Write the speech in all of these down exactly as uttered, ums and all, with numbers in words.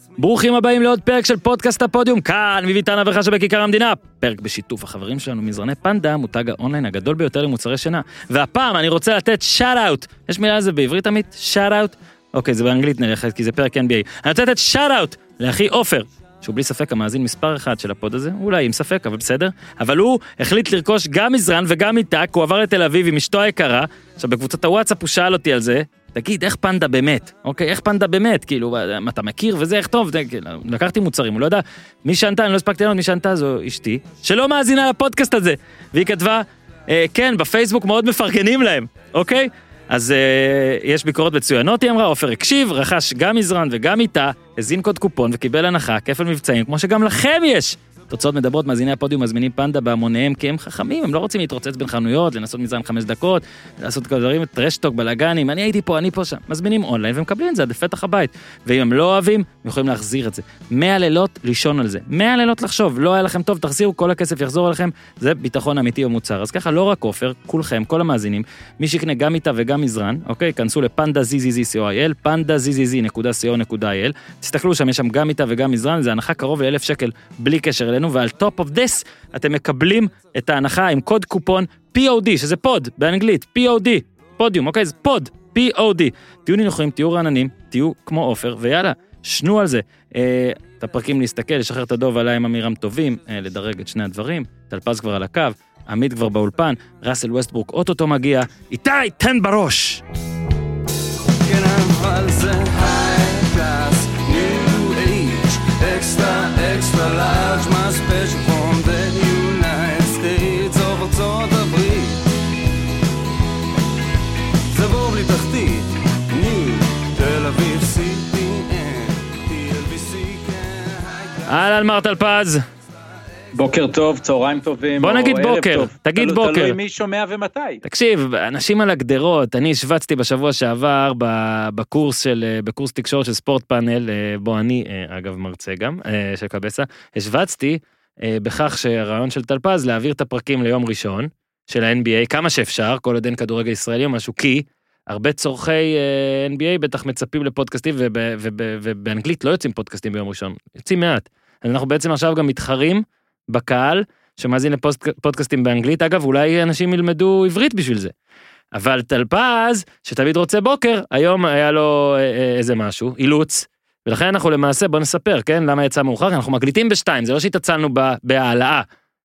ברוכים הבאים לעוד פרק של פודקאסט הפודיום, כאן מביתן אברכה שבכיכר המדינה. פרק בשיתוף החברים שלנו מזרני פנדה, מותג האונליין הגדול ביותר למוצרי שינה. והפעם אני רוצה לתת שאט אאוט. יש מילה לזה בעברית עמית? שאט אאוט? אוקיי, זה באנגלית נלכת, כי זה פרק אן בי איי. אני רוצה לתת שאט אאוט לאחי עופר, שהוא בלי ספק המאזין מספר אחד של הפוד הזה, אולי עם ספק, אבל בסדר. אבל הוא החליט לרכוש גם מזרן וגם מיטק, הוא עבר לתל אביב עם אשתו היקרה. עכשיו בקבוצת הוואטסאפ הוא שאל אותי על זה, תגיד, איך פנדה באמת? אוקיי, איך פנדה באמת? כאילו, מה אתה מכיר וזה, איך טוב? לקחתי מוצרים, הוא לא יודע, מי שענתה, אני לא הספקתי לענות, מי שענתה זו אשתי, שלא מאזינה לפודקאסט הזה. והיא כתבה, אה, כן, בפייסבוק מאוד מפרגנים להם, אוקיי? אז אה, יש ביקורות מצוינות, היא אמרה, עופר הקשיב, רכש גם מזרן וגם איתה, הזין קוד קופון וקיבל הנחה, כפל מבצעים, כמו שגם לכם יש. תוצאות מדברות, מאזיני הפודיום מזמינים פנדה בהמוניהם, כי הם חכמים, הם לא רוצים להתרוצץ בין חנויות, לנסות מזרן חמש דקות, לעשות כל דברים, טרשטוק, בלגנים, אני הייתי פה, אני פה שם. מזמינים אונליין ומקבלים את זה עד לפתח הבית. ואם הם לא אוהבים, הם יכולים להחזיר את זה. מאה לילות לישון על זה. מאה לילות לחשוב, לא היה לכם טוב, תחזירו, כל הכסף יחזור אליכם, זה ביטחון אמיתי במוצר. אז ככה, לא רק עופר, כולכם, כל המאזינים, מי שיקנה גם איתה וגם מזרן, אוקיי? כנסו לפנדה זי זי זי נקודה קו איי אל, פנדה זי זי זי נקודה קו נקודה איי אל. תסתכלו שם, יש שם גם איתה וגם מזרן, זה הנחה קרוב ל-אלף שקל בלי קשר אלינו, ועל top of this אתם מקבלים את ההנחה עם קוד קופון פי או די, שזה פוד באנגלית, פי או די, פודיום, אוקיי? זה פוד, פי או די. תהיו נינוחים, תהיו רעננים, תהיו כמו עופר, ויאללה, שנו על זה. אה, את הפרקים להסתכל, לשחרר את הדוב עליי עם אמירם טובים, אה, לדרג את שני הדברים, טלפז כבר על הקו, עמית כבר באולפן, ראסל ווסטברוק אוטוטו מגיע, איתי, תן בראש! כן, אבל זה high class, new age, extra, extra large, my special from the United States of ארצות הברית. זה בור בלי תחתית, new, תל אביב, סי פי אן, טי אל בי סי, כן, high class. אהלן מר טלפז. בוקר טוב, צהריים טובים. בוא נגיד בוקר, תגיד תלו, בוקר. תלוי מי שומע ומתי. תקשיב, אנשים על הגדרות, אני השווצתי בשבוע שעבר בקורס של, בקורס תקשורת של ספורט פאנל, בו אני, אגב מרצה גם, של קבסה, השווצתי בכך שהרעיון של טלפז להעביר את הפרקים ליום ראשון של ה-אן בי איי, כמה שאפשר, כל עוד אין כדורגל ישראלי או משהו, כי הרבה צורכי אן בי איי בטח מצפים לפודקאסטים, ובאנגלית לא יוצאים פודקאסטים ביום ראשון, יוצאים מעט. אנחנו בעצם עכשיו גם מתחרים בקהל שמאזין לפודקאסטים באנגלית, אגב, אולי אנשים ילמדו עברית בשביל זה. אבל טלפז, שתמיד רוצה בוקר, היום היה לו איזה משהו, אילוץ, ולכן אנחנו למעשה, בוא נספר, כן, למה יצא מאוחר, אנחנו מקליטים בשתיים, זה לא שהתעצלנו בהעלאה.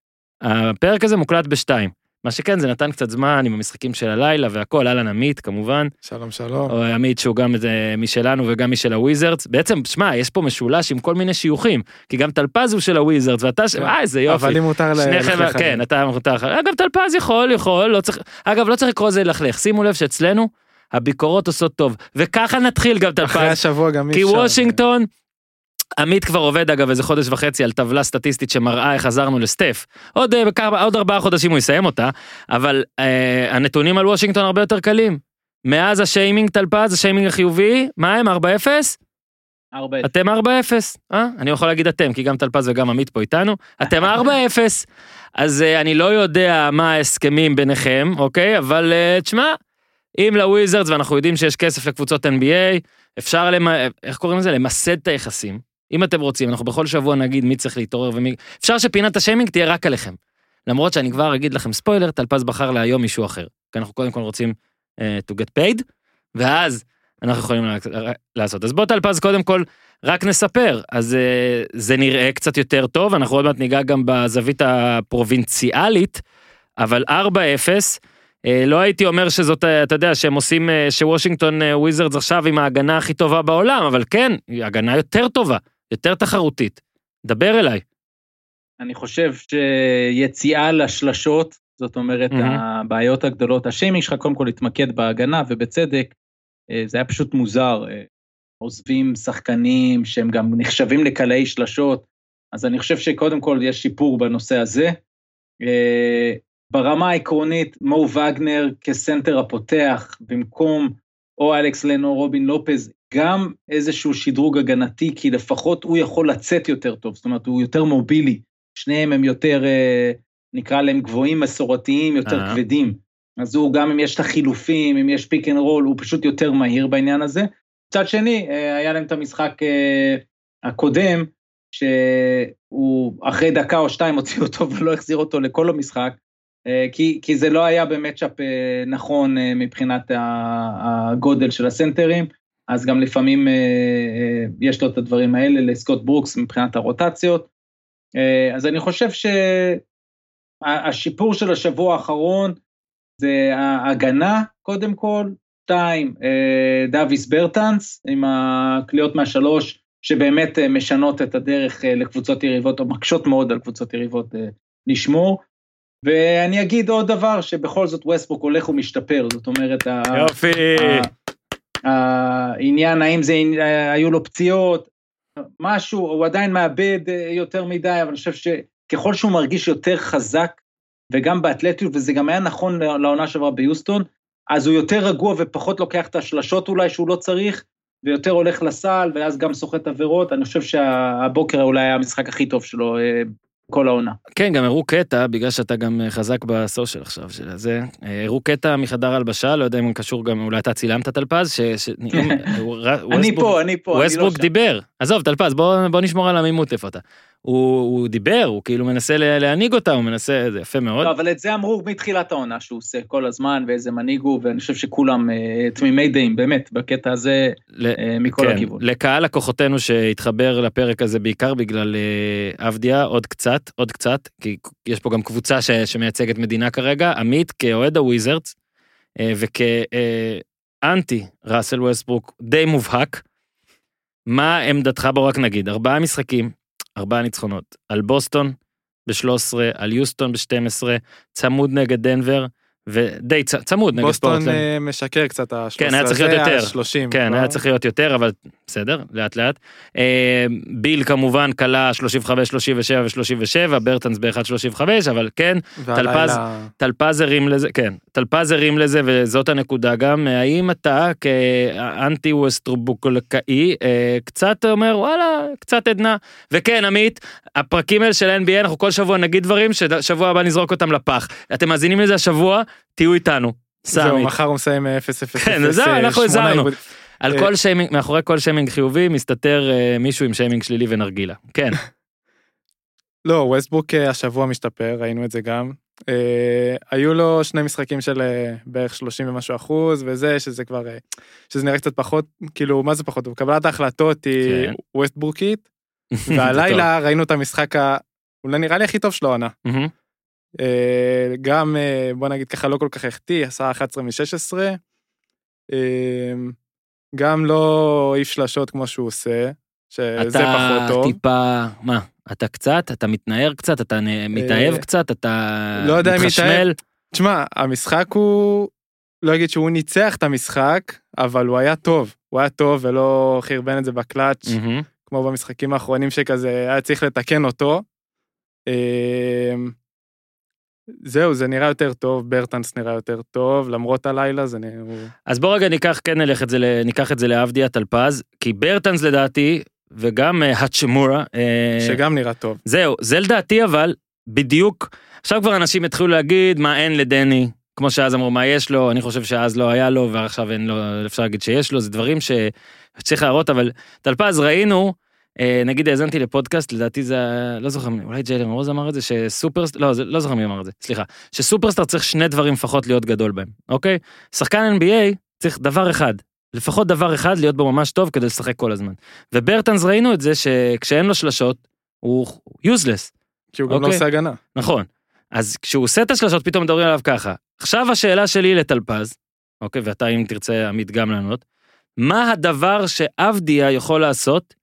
הפרק הזה מוקלט בשתיים. מה שכן, זה נתן קצת זמן עם המשחקים של הלילה והכל, אהלן עמית, כמובן. שלום, שלום. או עמית שהוא גם משלנו וגם משל הוויזרדס. בעצם, שמע, יש פה משולש עם כל מיני שיוכים, כי גם טלפז הוא של הוויזרדס, ואתה, אה, איזה יופי. אבל אם מותר ללכלך. כן, אתה מותר. אגב, טלפז יכול, יכול, לא צריך, אגב, לא צריך לקרוא זה ללכלך. שימו לב שאצלנו, הביקורות עושות טוב. וככה נתחיל גם טלפז. אחרי השבוע גם כי וושינגטון, עמית כבר עובד אגב איזה חודש וחצי על טבלה סטטיסטית שמראה איך חזרנו לסטף. עוד, עוד ארבעה חודשים הוא יסיים אותה, אבל אה, הנתונים על וושינגטון הרבה יותר קלים. מאז השיימינג טלפז, השיימינג החיובי, מה הם? ארבע אפס? ארבע אפס. אתם ארבע אפס, אה? אני יכול להגיד אתם, כי גם טלפז וגם עמית פה איתנו. אתם ארבע אפס, אז אה, אני לא יודע מה ההסכמים ביניכם, אוקיי? אבל אה, תשמע, אם לוויזרדס, ואנחנו יודעים שיש כסף לקבוצות אן בי איי, אפשר, למה, איך קוראים לזה? למסד את היחסים. אם אתם רוצים, אנחנו בכל שבוע נגיד מי צריך להתעורר ומי... אפשר שפינת השיימינג תהיה רק עליכם. למרות שאני כבר אגיד לכם ספוילר, טלפז בחר להיום מישהו אחר. כי אנחנו קודם כל רוצים uh, to get paid, ואז אנחנו יכולים לעשות. אז בוא טלפז קודם כל רק נספר. אז uh, זה נראה קצת יותר טוב, אנחנו עוד מעט ניגע גם בזווית הפרובינציאלית, אבל ארבע אפס, uh, לא הייתי אומר שזאת, אתה יודע, שהם עושים, uh, שוושינגטון וויזרדס עכשיו עם ההגנה הכי טובה בעולם, אבל כן, היא הגנה יותר טובה. יותר תחרותית. דבר אליי. אני חושב שיציאה לשלשות, זאת אומרת, mm-hmm. הבעיות הגדולות, השיימינג שלך קודם כל התמקד בהגנה, ובצדק, זה היה פשוט מוזר, עוזבים שחקנים, שהם גם נחשבים לקלעי שלשות, אז אני חושב שקודם כל יש שיפור בנושא הזה. ברמה העקרונית, מו וגנר כסנטר הפותח, במקום או אלכס לן או רובין לופז, גם איזשהו שדרוג הגנתי, כי לפחות הוא יכול לצאת יותר טוב, זאת אומרת, הוא יותר מובילי, שניהם הם יותר, נקרא להם גבוהים מסורתיים, יותר כבדים, אז הוא גם אם יש את החילופים, אם יש פיק אנד רול, הוא פשוט יותר מהיר בעניין הזה. מצד שני, היה להם את המשחק הקודם, שהוא אחרי דקה או שתיים הוציא אותו ולא החזיר אותו לכל המשחק, כי, כי זה לא היה במצ'אפ נכון מבחינת הגודל של הסנטרים, אז גם לפעמים יש לו את הדברים האלה לסקוט ברוקס מבחינת הרוטציות, אז אני חושב שהשיפור של השבוע האחרון, זה ההגנה קודם כל, שתיים, דוויס ברטנס, עם הקליעות מהשלוש, שבאמת משנות את הדרך לקבוצות יריבות, או מקשות מאוד על קבוצות יריבות לשמור, ואני אגיד עוד דבר, שבכל זאת ווסטברוק הולך ומשתפר, זאת אומרת, יופי. העניין, האם זה, היו לו פציעות, משהו, הוא עדיין מאבד יותר מדי, אבל אני חושב שככל שהוא מרגיש יותר חזק, וגם באתלטיות, וזה גם היה נכון לעונה שעברה ביוסטון, אז הוא יותר רגוע ופחות לוקח את השלשות אולי שהוא לא צריך, ויותר הולך לסל, ואז גם סוחט עבירות, אני חושב שהבוקר אולי היה המשחק הכי טוב שלו כל העונה. כן, גם הראו קטע, בגלל שאתה גם חזק בסושיאל עכשיו של זה, הראו קטע מחדר הלבשה, לא יודע אם הוא קשור גם, אולי אתה צילמת תלפז, אני פה, אני פה. ווסטברוק דיבר, עזוב תלפז, בוא נשמור על המימות איפה אתה. הוא דיבר, הוא כאילו מנסה להניג אותה, הוא מנסה, זה יפה מאוד. לא, אבל את זה אמרו מתחילת העונה, שהוא עושה כל הזמן, ואיזה מנהיג הוא, ואני חושב שכולם תמימי דעים, באמת, בקטע הזה, מכל הכיוון. לקהל לקוחותינו שהתחבר לפרק הזה, בעיקר בגלל אבדיה, עוד קצת, עוד קצת, כי יש פה גם קבוצה שמייצגת מדינה כרגע, עמית כאוהד הוויזרדס, וכאנטי ראסל ווסטברוק, די מובהק, מה עמדתך בו רק נגיד, ארבעה משחקים, ארבעה ניצחונות, על בוסטון ב-שלוש עשרה, על יוסטון ב-שתים עשרה, צמוד נגד דנבר, ודי צמוד נגד פורטלנד. בוסטון משקר קצת ה-שלוש עשרה, כן, היה צריך להיות יותר. שלושים. כן, היה צריך להיות יותר, אבל בסדר, לאט לאט. ביל כמובן קלה שלושים וחמש, שלושים ושבע ו-שלושים ושבע, ברטנס ב-אחת שלושים וחמש, אבל כן, טלפז הרים לזה, כן, טלפז הרים לזה, וזאת הנקודה גם, האם אתה כאנטי ווסטברוקאי, קצת אומר, וואלה, קצת עדנה, וכן, עמית, הפרקים האלה של אן בי איי, אנחנו כל שבוע נגיד דברים, ששבוע הבא נזרוק אותם לפח. אתם מאזינים לזה השבוע, תהיו איתנו. זהו, מחר הוא מסיים אפס אפס אפס. כן, זהו, אנחנו הזרנו. על כל שיימינג, מאחורי כל שיימינג חיובי, מסתתר מישהו עם שיימינג שלילי ונרגילה. כן. לא, ווסטברוק השבוע משתפר, ראינו את זה גם. היו לו שני משחקים של בערך שלושים ומשהו אחוז, וזה, שזה כבר, שזה נראה קצת פחות, כאילו, מה זה פחות? קבלת ההחלטות היא ווסטברוקית, והלילה ראינו את המשחק, אולי נראה לי הכי טוב שלו עונה. גם, בוא נגיד ככה, לא כל כך החטיא, עשה אחת עשרה מ-שש עשרה, גם לא העיף שלשות כמו שהוא עושה, שזה פחות טוב. אתה טיפה, מה? אתה קצת, אתה מתנער קצת, אתה מתאהב קצת, אתה מתחשמל? תשמע, המשחק הוא, לא אגיד שהוא ניצח את המשחק, אבל הוא היה טוב, הוא היה טוב ולא חרבן את זה בקלאץ', כמו במשחקים האחרונים שכזה, היה צריך לתקן אותו. זהו, זה נראה יותר טוב, ברטנס נראה יותר טוב, למרות הלילה זה נראה... אז בוא רגע ניקח, כן נלך את זה, ניקח את זה לאבדיה טלפז, כי ברטנס לדעתי, וגם הצ'מורה... שגם נראה טוב. זהו, זה לדעתי אבל, בדיוק, עכשיו כבר אנשים התחילו להגיד מה אין לדני, כמו שאז אמרו מה יש לו, אני חושב שאז לא היה לו, ועכשיו אין לו, אפשר להגיד שיש לו, זה דברים שצריך להראות, אבל טלפז ראינו, נגיד האזנתי לפודקאסט, לדעתי זה, לא זוכר, אולי ג'יילן רוז אמר את זה, שסופרסטאר, לא, לא זוכר מי אמר את זה, סליחה, שסופרסטאר צריך שני דברים לפחות להיות גדול בהם, אוקיי? שחקן אן בי איי צריך דבר אחד, לפחות דבר אחד להיות בו ממש טוב כדי לשחק כל הזמן. וברטנס ראינו את זה שכשאין לו שלשות, הוא useless. כי הוא גם לא עושה הגנה. נכון. אז כשהוא עושה את השלשות, פתאום מדברים עליו ככה. עכשיו השאלה שלי לטלפז, אוקיי, ואתה אם תרצה עמית גם לענות, מה הדבר שאבדיה יכול לעשות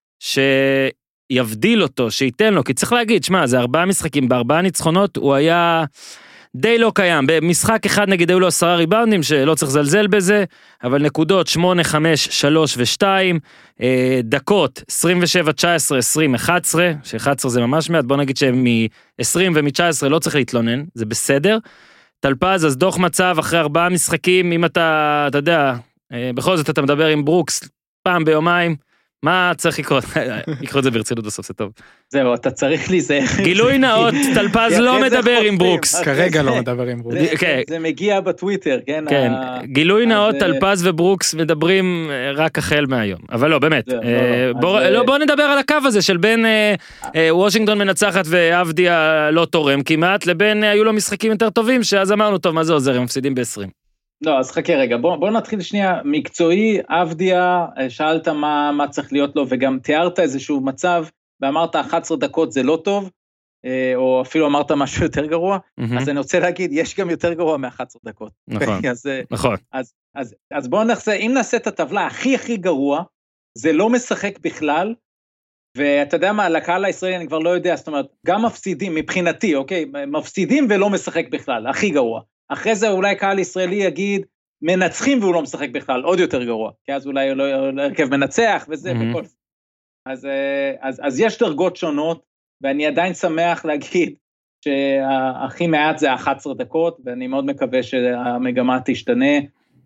שיבדיל אותו, שייתן לו, כי צריך להגיד, שמה, זה ארבעה משחקים, בארבעה ניצחונות, הוא היה די לא קיים, במשחק אחד נגיד היו לו עשרה ריבאונדים, שלא צריך זלזל בזה, אבל נקודות שמונה, חמש, שלוש ושתיים, דקות עשרים ושבע, תשע עשרה, עשרים, אחת עשרה, ש-אחת עשרה זה ממש מעט, בוא נגיד שמ-עשרים ומ-תשע עשרה לא צריך להתלונן, זה בסדר, טלפז, אז דוח מצב אחרי ארבעה משחקים, אם אתה, אתה יודע, בכל זאת אתה מדבר עם ברוקס, פעם ביומיים, מה צריך לקרות? לקרוא את זה ברצינות בסוף, זה טוב. זהו, אתה צריך להיזהר. גילוי נאות, טלפז לא מדבר עם ברוקס. כרגע לא מדבר עם ברוקס. זה מגיע בטוויטר, כן? כן, גילוי נאות, טלפז וברוקס מדברים רק החל מהיום. אבל לא, באמת. בוא נדבר על הקו הזה של בין וושינגטון מנצחת ועבדיה לא תורם כמעט, לבין היו לו משחקים יותר טובים, שאז אמרנו, טוב, מה זה עוזר? הם מפסידים ב-עשרים. לא, אז חכה רגע, בוא, בוא נתחיל שנייה, מקצועי, עבדיה, שאלת מה, מה צריך להיות לו, וגם תיארת איזשהו מצב, ואמרת אחת עשרה דקות זה לא טוב, או אפילו אמרת משהו יותר גרוע, mm-hmm. אז אני רוצה להגיד, יש גם יותר גרוע מ-אחת עשרה דקות. נכון, אז, נכון. אז, אז, אז בואו נחזר, אם נעשה את הטבלה הכי הכי גרוע, זה לא משחק בכלל, ואתה יודע מה, לקהל הישראלי אני כבר לא יודע, זאת אומרת, גם מפסידים, מבחינתי, אוקיי, מפסידים ולא משחק בכלל, הכי גרוע. אחרי זה אולי קהל ישראלי יגיד, מנצחים והוא לא משחק בכלל, עוד יותר גרוע, כי אז אולי לא הרכב מנצח וזה mm-hmm. וכל זה. אז, אז, אז יש דרגות שונות, ואני עדיין שמח להגיד שהכי מעט זה אחת עשרה דקות, ואני מאוד מקווה שהמגמה תשתנה,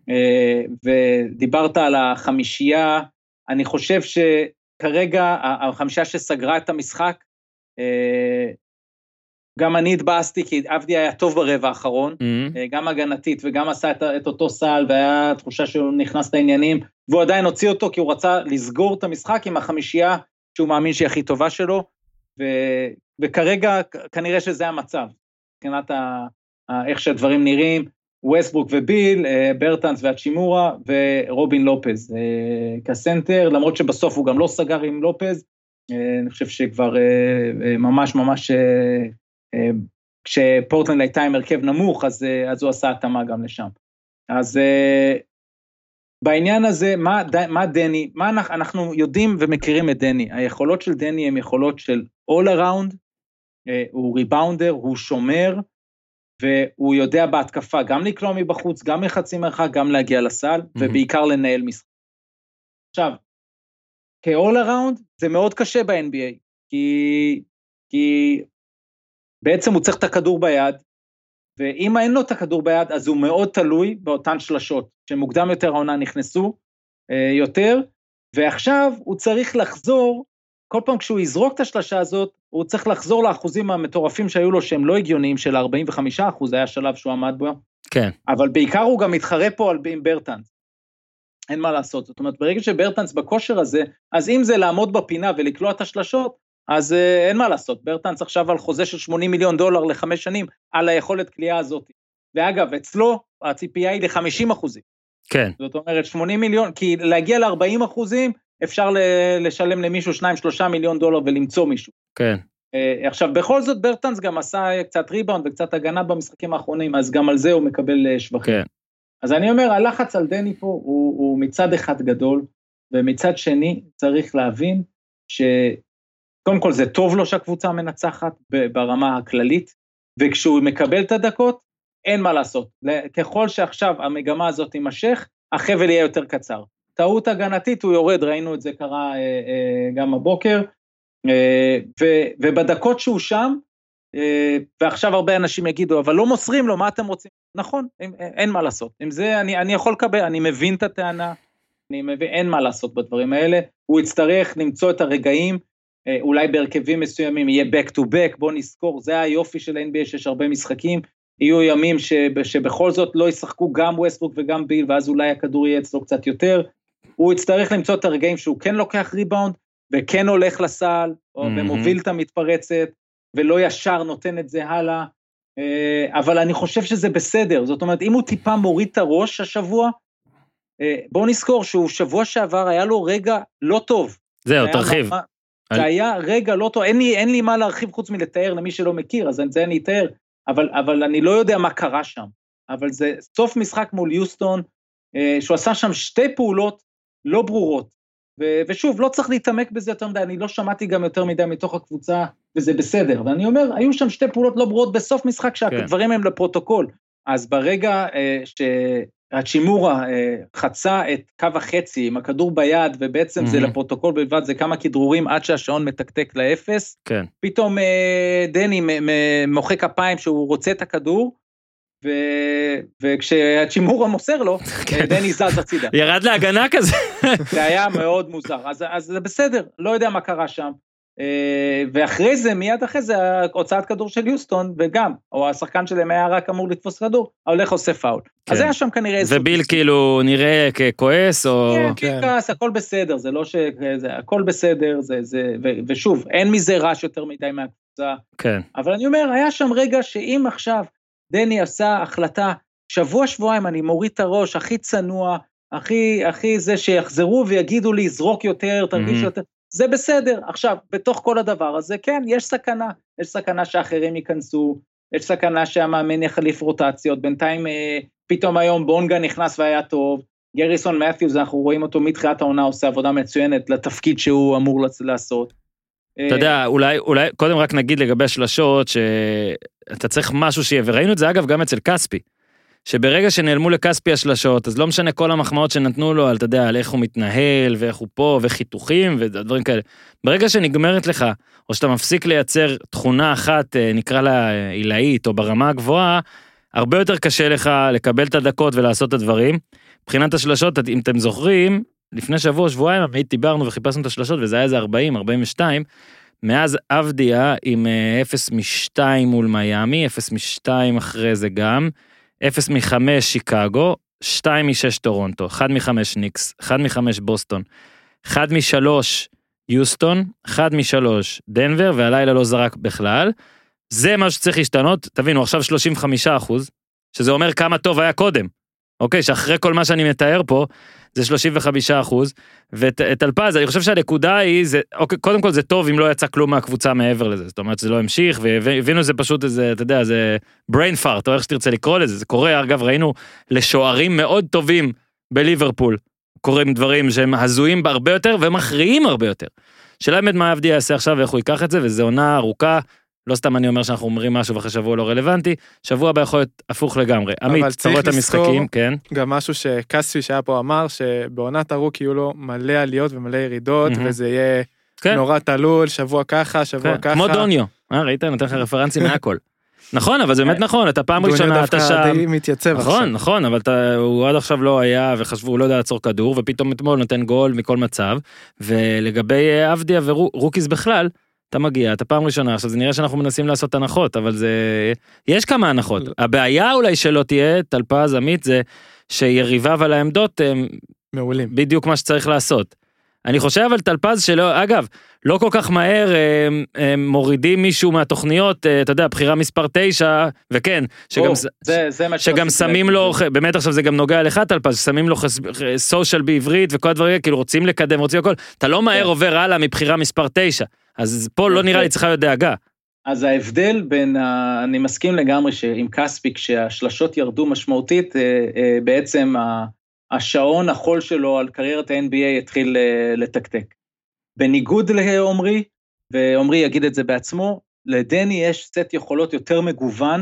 ודיברת על החמישייה, אני חושב שכרגע החמישייה שסגרה את המשחק, גם אני התבאסתי, כי עבדי היה טוב ברבע האחרון, mm-hmm. גם הגנתית, וגם עשה את, את אותו סל, והיה תחושה שהוא נכנס לעניינים, והוא עדיין הוציא אותו, כי הוא רצה לסגור את המשחק עם החמישייה, שהוא מאמין שהיא הכי טובה שלו, ו, וכרגע כנראה שזה המצב, מבחינת איך שהדברים נראים, ווסטברוק וביל, ברטנס והצ'ימורה, ורובין לופז כסנטר, למרות שבסוף הוא גם לא סגר עם לופז, אני חושב שכבר ממש ממש, כשפורטלנד הייתה עם הרכב נמוך, אז, אז הוא עשה התאמה גם לשם. אז בעניין הזה, מה, מה דני, מה אנחנו, אנחנו יודעים ומכירים את דני, היכולות של דני הן יכולות של all around, הוא ריבאונדר, הוא שומר, והוא יודע בהתקפה גם לקלוע מבחוץ, גם מחצי מרחק, גם להגיע לסל, mm-hmm. ובעיקר לנהל משחק. עכשיו, כ-all around זה מאוד קשה ב-אן בי איי, כי, כי בעצם הוא צריך את הכדור ביד, ואם אין לו את הכדור ביד, אז הוא מאוד תלוי באותן שלשות, שמוקדם יותר העונה נכנסו אה, יותר, ועכשיו הוא צריך לחזור, כל פעם כשהוא יזרוק את השלשה הזאת, הוא צריך לחזור לאחוזים המטורפים שהיו לו, שהם לא הגיוניים, של ארבעים וחמישה אחוז, היה שלב שהוא עמד בו, כן. אבל בעיקר הוא גם מתחרה פה על עם ברטנס, אין מה לעשות, זאת אומרת, ברגע שברטנס בכושר הזה, אז אם זה לעמוד בפינה ולקלוע את השלשות, אז אה, אין מה לעשות, ברטנס עכשיו על חוזה של שמונים מיליון דולר לחמש שנים, על היכולת קליעה הזאת, ואגב, אצלו הציפייה היא ל-חמישים אחוזים, כן. זאת אומרת, שמונים מיליון, כי להגיע ל-ארבעים אחוזים, אפשר לשלם למישהו שניים, שלושה מיליון דולר ולמצוא מישהו. כן. אה, עכשיו, בכל זאת ברטנס גם עשה קצת ריבאונד וקצת הגנה במשחקים האחרונים, אז גם על זה הוא מקבל שבחים. כן. אז אני אומר, הלחץ על דני פה הוא, הוא מצד אחד גדול, ומצד שני צריך להבין שקודם כל זה טוב לו שהקבוצה מנצחת ברמה הכללית, וכשהוא מקבל את הדקות, אין מה לעשות. ככל שעכשיו המגמה הזאת תימשך, החבל יהיה יותר קצר. טעות הגנתית הוא יורד, ראינו את זה קרה אה, אה, גם הבוקר, אה, ו, ובדקות שהוא שם, אה, ועכשיו הרבה אנשים יגידו, אבל לא מוסרים לו, מה אתם רוצים? נכון, אין, אין מה לעשות. עם זה אני, אני יכול לקבל, אני מבין את הטענה, אני מבין, אין מה לעשות בדברים האלה, הוא יצטרך למצוא את הרגעים, אה, אולי בהרכבים מסוימים יהיה back to back, בוא נזכור, זה היופי של ה-אן בי איי שיש הרבה משחקים, יהיו ימים שבכל זאת לא ישחקו גם ווסטברוק וגם ביל, ואז אולי הכדור יהיה אצלו קצת יותר, הוא יצטרך למצוא את הרגעים שהוא כן לוקח ריבאונד, וכן הולך לסל, או mm-hmm. ומוביל את המתפרצת, ולא ישר נותן את זה הלאה, אבל אני חושב שזה בסדר, זאת אומרת, אם הוא טיפה מוריד את הראש השבוע, בואו נזכור שהוא שבוע שעבר היה לו רגע לא טוב. זהו, תרחיב. מה, זה היה רגע לא טוב, אין לי, אין לי מה להרחיב חוץ מלתאר למי שלא מכיר, אז זה אני אתאר, אבל, אבל אני לא יודע מה קרה שם, אבל זה סוף משחק מול יוסטון, שהוא עשה שם שתי פעולות לא ברורות, ו, ושוב, לא צריך להתעמק בזה יותר מדי, אני לא שמעתי גם יותר מדי מתוך הקבוצה, וזה בסדר, ואני אומר, היו שם שתי פעולות לא ברורות בסוף משחק, שהדברים הם לפרוטוקול, אז ברגע שהצ'ימורה חצה את קו החצי, עם הכדור ביד, ובעצם זה לפרוטוקול בלבד, זה כמה כדרורים עד שהשעון מתקתק לאפס, פתאום דני מוחא כפיים שהוא רוצה את הכדור, ו... וכשהצ'ימורה מוסר לו, דני זז הצידה. ירד להגנה כזה. זה היה מאוד מוזר, אז, אז זה בסדר, לא יודע מה קרה שם. ואחרי זה, מיד אחרי זה, הוצאת כדור של יוסטון, וגם, או השחקן שלהם היה רק אמור לתפוס כדור, הולך עושה פאול. כן. אז היה שם כנראה... וביל כאילו נראה ככועס, או... כן, כעס, הכל בסדר, זה לא ש... זה, הכל בסדר, זה, זה, ו, ושוב, אין מזה רעש יותר מדי מהקבוצה. כן. אבל אני אומר, היה שם רגע שאם עכשיו דני עשה החלטה, שבוע שבועיים אני מוריד את הראש, הכי צנוע, הכי, הכי זה שיחזרו ויגידו לי, זרוק יותר, תרגיש mm-hmm. יותר, זה בסדר. עכשיו, בתוך כל הדבר הזה, כן, יש סכנה, יש סכנה שאחרים ייכנסו, יש סכנה שהמאמן יחליף רוטציות, בינתיים אה, פתאום היום בונגה נכנס והיה טוב, גריסון מת'יוז, אנחנו רואים אותו מתחילת העונה, עושה עבודה מצוינת לתפקיד שהוא אמור לעשות. אתה יודע, אולי, אולי, קודם רק נגיד לגבי השלשות, שאתה צריך משהו שיהיה, וראינו את זה אגב גם אצל קספי, שברגע שנעלמו לקספי השלשות, אז לא משנה כל המחמאות שנתנו לו, על, אתה יודע, על איך הוא מתנהל, ואיך הוא פה, וחיתוכים, ודברים כאלה. ברגע שנגמרת לך, או שאתה מפסיק לייצר תכונה אחת, נקרא לה עילאית, או ברמה הגבוהה, הרבה יותר קשה לך לקבל את הדקות ולעשות את הדברים. מבחינת השלשות, אם אתם זוכרים, לפני שבוע, שבועיים, עמית דיברנו וחיפשנו את השלשות, וזה היה איזה ארבעים, ארבעים ושתיים, מאז אבדיה עם אפס משתיים מול מיאמי, אפס משתיים אחרי זה גם, אפס מחמש שיקגו, שתיים משש טורונטו, אחד מחמש ניקס, אחד מחמש בוסטון, אחד משלוש יוסטון, אחד משלוש דנבר, והלילה לא זרק בכלל. זה מה שצריך להשתנות, תבינו, עכשיו שלושים וחמישה אחוז, שזה אומר כמה טוב היה קודם. אוקיי, שאחרי כל מה שאני מתאר פה, זה שלושים וחמישה אחוז, ואת אלפז, אני חושב שהנקודה היא, זה, אוקיי, קודם כל זה טוב אם לא יצא כלום מהקבוצה מעבר לזה, זאת אומרת, זה לא המשיך, והבינו זה פשוט איזה, אתה יודע, זה brain fart, או איך שתרצה לקרוא לזה, זה קורה, אגב, ראינו לשוערים מאוד טובים בליברפול, קוראים דברים שהם הזויים בהרבה יותר, ומכריעים הרבה יותר. שאלה באמת מה אבדיה יעשה עכשיו, ואיך הוא ייקח את זה, וזה עונה ארוכה, לא סתם אני אומר שאנחנו אומרים משהו ואחרי שבוע לא רלוונטי, שבוע הבא יכול להיות הפוך לגמרי. עמית, צורות את המשחקים, כן. גם משהו שקספי שהיה פה אמר, שבעונת הרוק יהיו לו מלא עליות ומלא ירידות, mm-hmm. וזה יהיה כן. נורא תלול, שבוע ככה, שבוע כן. ככה. כמו דוניו, אה, ראית? נותן לך רפרנסים מהכל. נכון, אבל זה באמת נכון, אתה פעם ראשונה, אתה שם... מתייצב נכון, עכשיו. נכון, אבל אתה, הוא עד עכשיו לא היה, וחשבו, הוא לא יודע לעצור כדור, ופתאום אתמול נותן גול מכל מצב, ולגבי אבדיה ורוקיס בכלל, אתה מגיע, אתה פעם ראשונה, עכשיו זה נראה שאנחנו מנסים לעשות הנחות, אבל זה, יש כמה הנחות. הבעיה אולי שלא תהיה, טלפז, עמית, זה שיריביו על העמדות הם מעולים. בדיוק מה שצריך לעשות. אני חושב אבל טלפז שלא, אגב, לא כל כך מהר הם, הם מורידים מישהו מהתוכניות, אתה יודע, בחירה מספר תשע, וכן, שגם, זה, זה שגם שמים לו, באמת עכשיו זה גם נוגע לך טלפז, שמים לו סושיאל בעברית וכל הדברים, כאילו רוצים לקדם, רוצים הכל, אתה לא מהר עובר הלאה מבחירה מספר תשע, אז פה לא נראה לי צריכה להיות דאגה. אז ההבדל בין, אני מסכים לגמרי שעם קספי, כשהשלשות ירדו משמעותית, בעצם השעון החול שלו על קריירת ה-אן בי איי התחיל לתקתק. בניגוד לעומרי, ועומרי יגיד את זה בעצמו, לדני יש סט יכולות יותר מגוון,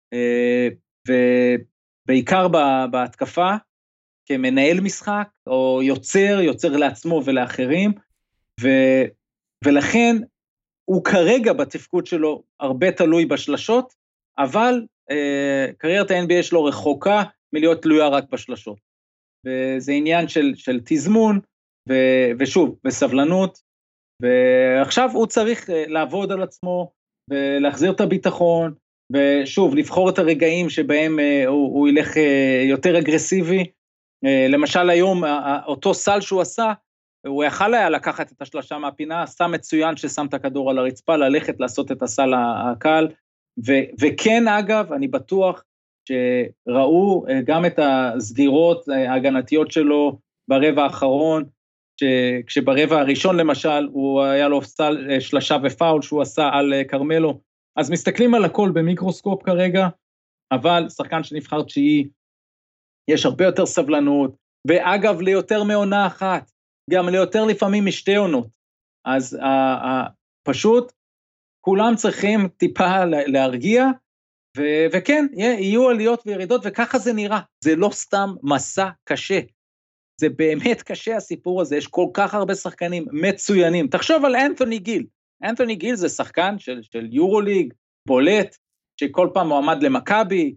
ובעיקר בהתקפה, כמנהל משחק, או יוצר, יוצר לעצמו ולאחרים, ו... ולכן הוא כרגע בתפקוד שלו הרבה תלוי בשלשות, אבל אה, קריירת ה-אן בי איי שלו רחוקה מלהיות תלויה רק בשלשות. וזה עניין של, של תזמון, ו, ושוב, בסבלנות, ועכשיו הוא צריך לעבוד על עצמו, ולהחזיר את הביטחון, ושוב, לבחור את הרגעים שבהם אה, הוא, הוא ילך אה, יותר אגרסיבי, אה, למשל היום, אותו סל שהוא עשה, הוא יכל היה לקחת את השלשה מהפינה, עשה מצוין ששם את הכדור על הרצפה, ללכת לעשות את הסל הקל, ו- וכן אגב, אני בטוח שראו גם את הסגירות ההגנתיות שלו ברבע האחרון, ש- כשברבע הראשון למשל, הוא היה לו סל שלשה ופאול שהוא עשה על קרמלו, אז מסתכלים על הכל במיקרוסקופ כרגע, אבל שחקן שנבחר תשיעי, יש הרבה יותר סבלנות, ואגב ליותר מעונה אחת, גם ליותר לפעמים משתי עונות, אז uh, uh, פשוט כולם צריכים טיפה להרגיע, ו- וכן, יהיו עליות וירידות, וככה זה נראה, זה לא סתם מסע קשה, זה באמת קשה הסיפור הזה, יש כל כך הרבה שחקנים מצוינים, תחשוב על אנתוני גיל, אנתוני גיל זה שחקן של, של יורוליג, בולט, שכל פעם מועמד למכבי,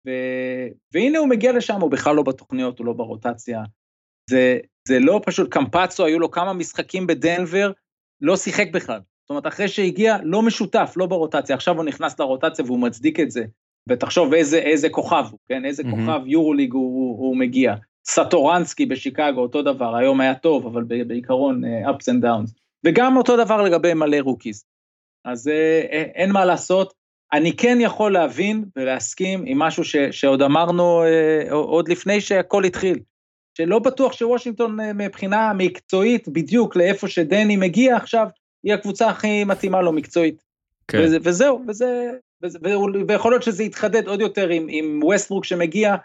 ו... והנה הוא מגיע לשם, הוא בכלל לא בתוכניות, הוא לא ברוטציה. זה, זה לא פשוט, קמפצו, היו לו כמה משחקים בדנבר, לא שיחק בכלל. זאת אומרת, אחרי שהגיע, לא משותף, לא ברוטציה, עכשיו הוא נכנס לרוטציה והוא מצדיק את זה, ותחשוב איזה, איזה כוכב הוא, כן? איזה mm-hmm. כוכב יורוליג הוא, הוא, הוא מגיע. סטורנסקי בשיקגו, אותו דבר, היום היה טוב, אבל בעיקרון, ups and downs. וגם אותו דבר לגבי מלא רוקיז. אז אין מה לעשות. אני כן יכול להבין ולהסכים עם משהו ש, שעוד אמרנו, עוד לפני שהכל התחיל. שלא בטוח שוושינגטון מבחינה מקצועית, בדיוק לאיפה שדני מגיע עכשיו, היא הקבוצה הכי מתאימה לו מקצועית. כן. וזה, וזהו, וזה, וזה, ויכול להיות שזה יתחדד עוד יותר עם, עם ווסטברוק שמגיע,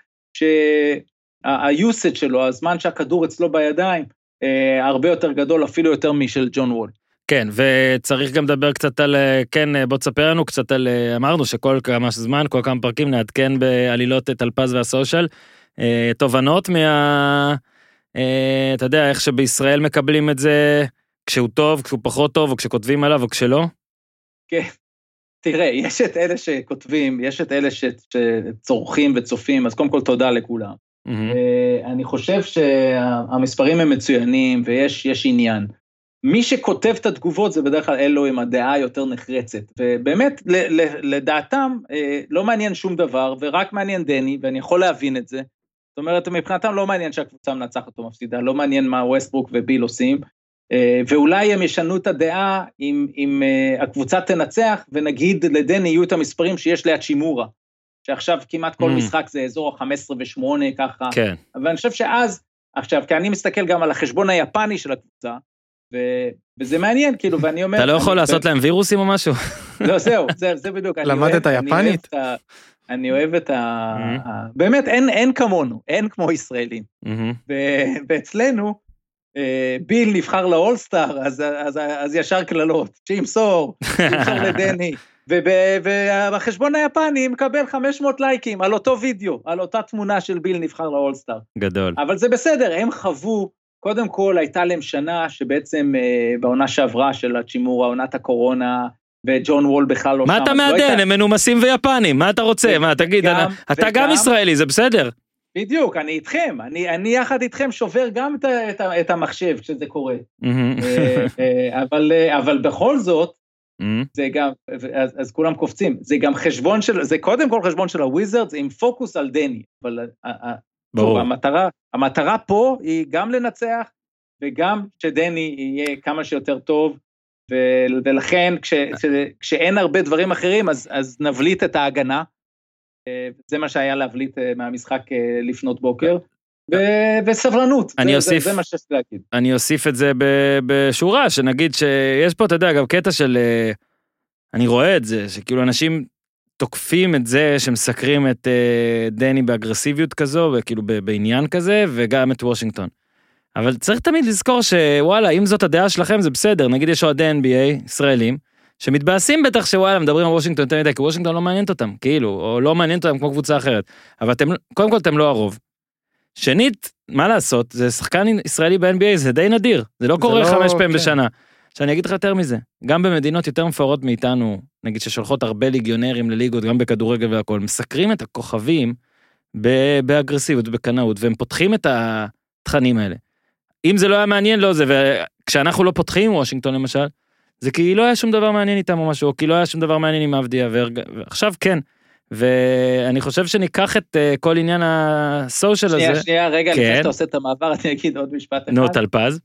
שהיוסד שלו, הזמן שהכדור אצלו בידיים, הרבה יותר גדול, אפילו יותר משל ג'ון וול. כן, וצריך גם לדבר קצת על, כן, בוא תספר לנו קצת על, אמרנו שכל כמה זמן, כל כמה פרקים נעדכן בעלילות תלפז והסושיאל, תובנות מה, אתה יודע, איך שבישראל מקבלים את זה, כשהוא טוב, כשהוא פחות טוב, או כשכותבים עליו, או כשלא? כן, תראה, יש את אלה שכותבים, יש את אלה שצורכים וצופים, אז קודם כל תודה לכולם. אני חושב שהמספרים הם מצוינים, ויש יש עניין. מי שכותב את התגובות, זה בדרך כלל אלו עם הדעה יותר נחרצת, ובאמת, לדעתם, לא מעניין שום דבר, ורק מעניין דני, ואני יכול להבין את זה. זאת אומרת, מבחינתם לא מעניין שהקבוצה מנצחת או מפסידה, לא מעניין מה ווסטברוק וביל עושים, ואולי הם ישנו את הדעה אם, אם הקבוצה תנצח, ונגיד לדני יהיו את המספרים שיש ליד שימורה, שעכשיו כמעט כל mm. משחק זה אזור ה-חמש עשרה ושמונה ככה, כן. אבל אני חושב שאז, עכשיו, כי אני מסתכל גם על החשבון היפני של הקבוצה, ו... וזה מעניין, כאילו, ואני אומר... אתה לא יכול לעשות להם וירוסים או משהו? לא, זהו, זה, זה בדיוק. למדת היפנית? אני אוהב את ה... באמת, אין, אין כמונו, אין כמו ישראלים. ואצלנו, ביל נבחר לאולסטאר, אז, אז, אז ישר כללות, שימסור, שימסור לדני, ובחשבון היפני מקבל חמש מאות לייקים על אותו וידאו, על אותה תמונה של ביל נבחר לאולסטאר. גדול. אבל זה בסדר, הם חוו, קודם כל הייתה להם שנה שבעצם בעונה שעברה של הצ'ימורה, עונת הקורונה, וג'ון וול בכלל לא שם. מה אתה מעדן? הם מנומסים ויפנים, מה אתה רוצה? מה, תגיד, אתה גם ישראלי, זה בסדר. בדיוק, אני איתכם, אני, אני יחד איתכם שובר גם את, את, את המחשב כשזה קורה. אבל, אבל בכל זאת, זה גם, אז, אז כולם קופצים, זה גם חשבון של, זה קודם כל חשבון של הוויזרדס, עם פוקוס על דני, אבל שוב, המטרה, המטרה פה היא גם לנצח, וגם שדני יהיה כמה שיותר טוב, ולכן כש, כש, כשאין הרבה דברים אחרים, אז, אז נבליט את ההגנה, זה מה שהיה להבליט מהמשחק לפנות בוקר, וסבלנות, זה מה שיש להגיד. אני אוסיף את זה בשורה, שנגיד שיש פה, אתה יודע, גם קטע של, אני רואה את זה, שכאילו אנשים תוקפים את זה, שמסקרים את דני באגרסיביות כזו, וכאילו בעניין כזה, וגם את וושינגטון. אבל צריך תמיד לזכור שוואלה, אם זאת הדעה שלכם זה בסדר, נגיד יש עוד N B A, ישראלים, שמתבאסים בטח שוואלה, מדברים על וושינגטון יותר מדי, כי וושינגטון לא מעניינת אותם, כאילו, או לא מעניינת אותם כמו קבוצה אחרת, אבל אתם, קודם כל אתם לא הרוב. שנית, מה לעשות, זה שחקן ישראלי ב-N B A, זה די נדיר, זה לא קורה חמש פעמים בשנה. שאני אגיד לך יותר מזה, גם במדינות יותר מפוארות מאיתנו, נגיד ששולחות הרבה ליגיונרים לליגות, גם בכדורגל והכל, מסקרים את הכוכבים באגרסיביות ובקנאות, והם פותחים את התכנים האלה. אם זה לא היה מעניין, לא זה, וכשאנחנו לא פותחים, וושינגטון למשל, זה כי לא היה שום דבר מעניין איתם או משהו, או כי לא היה שום דבר מעניין עם אבדיה, ועכשיו כן, ואני חושב שניקח את כל עניין הסושיאל הזה. שנייה, שנייה, רגע, לפני שאתה עושה את המעבר, אני אגיד עוד משפט אחד. נו, תלפז.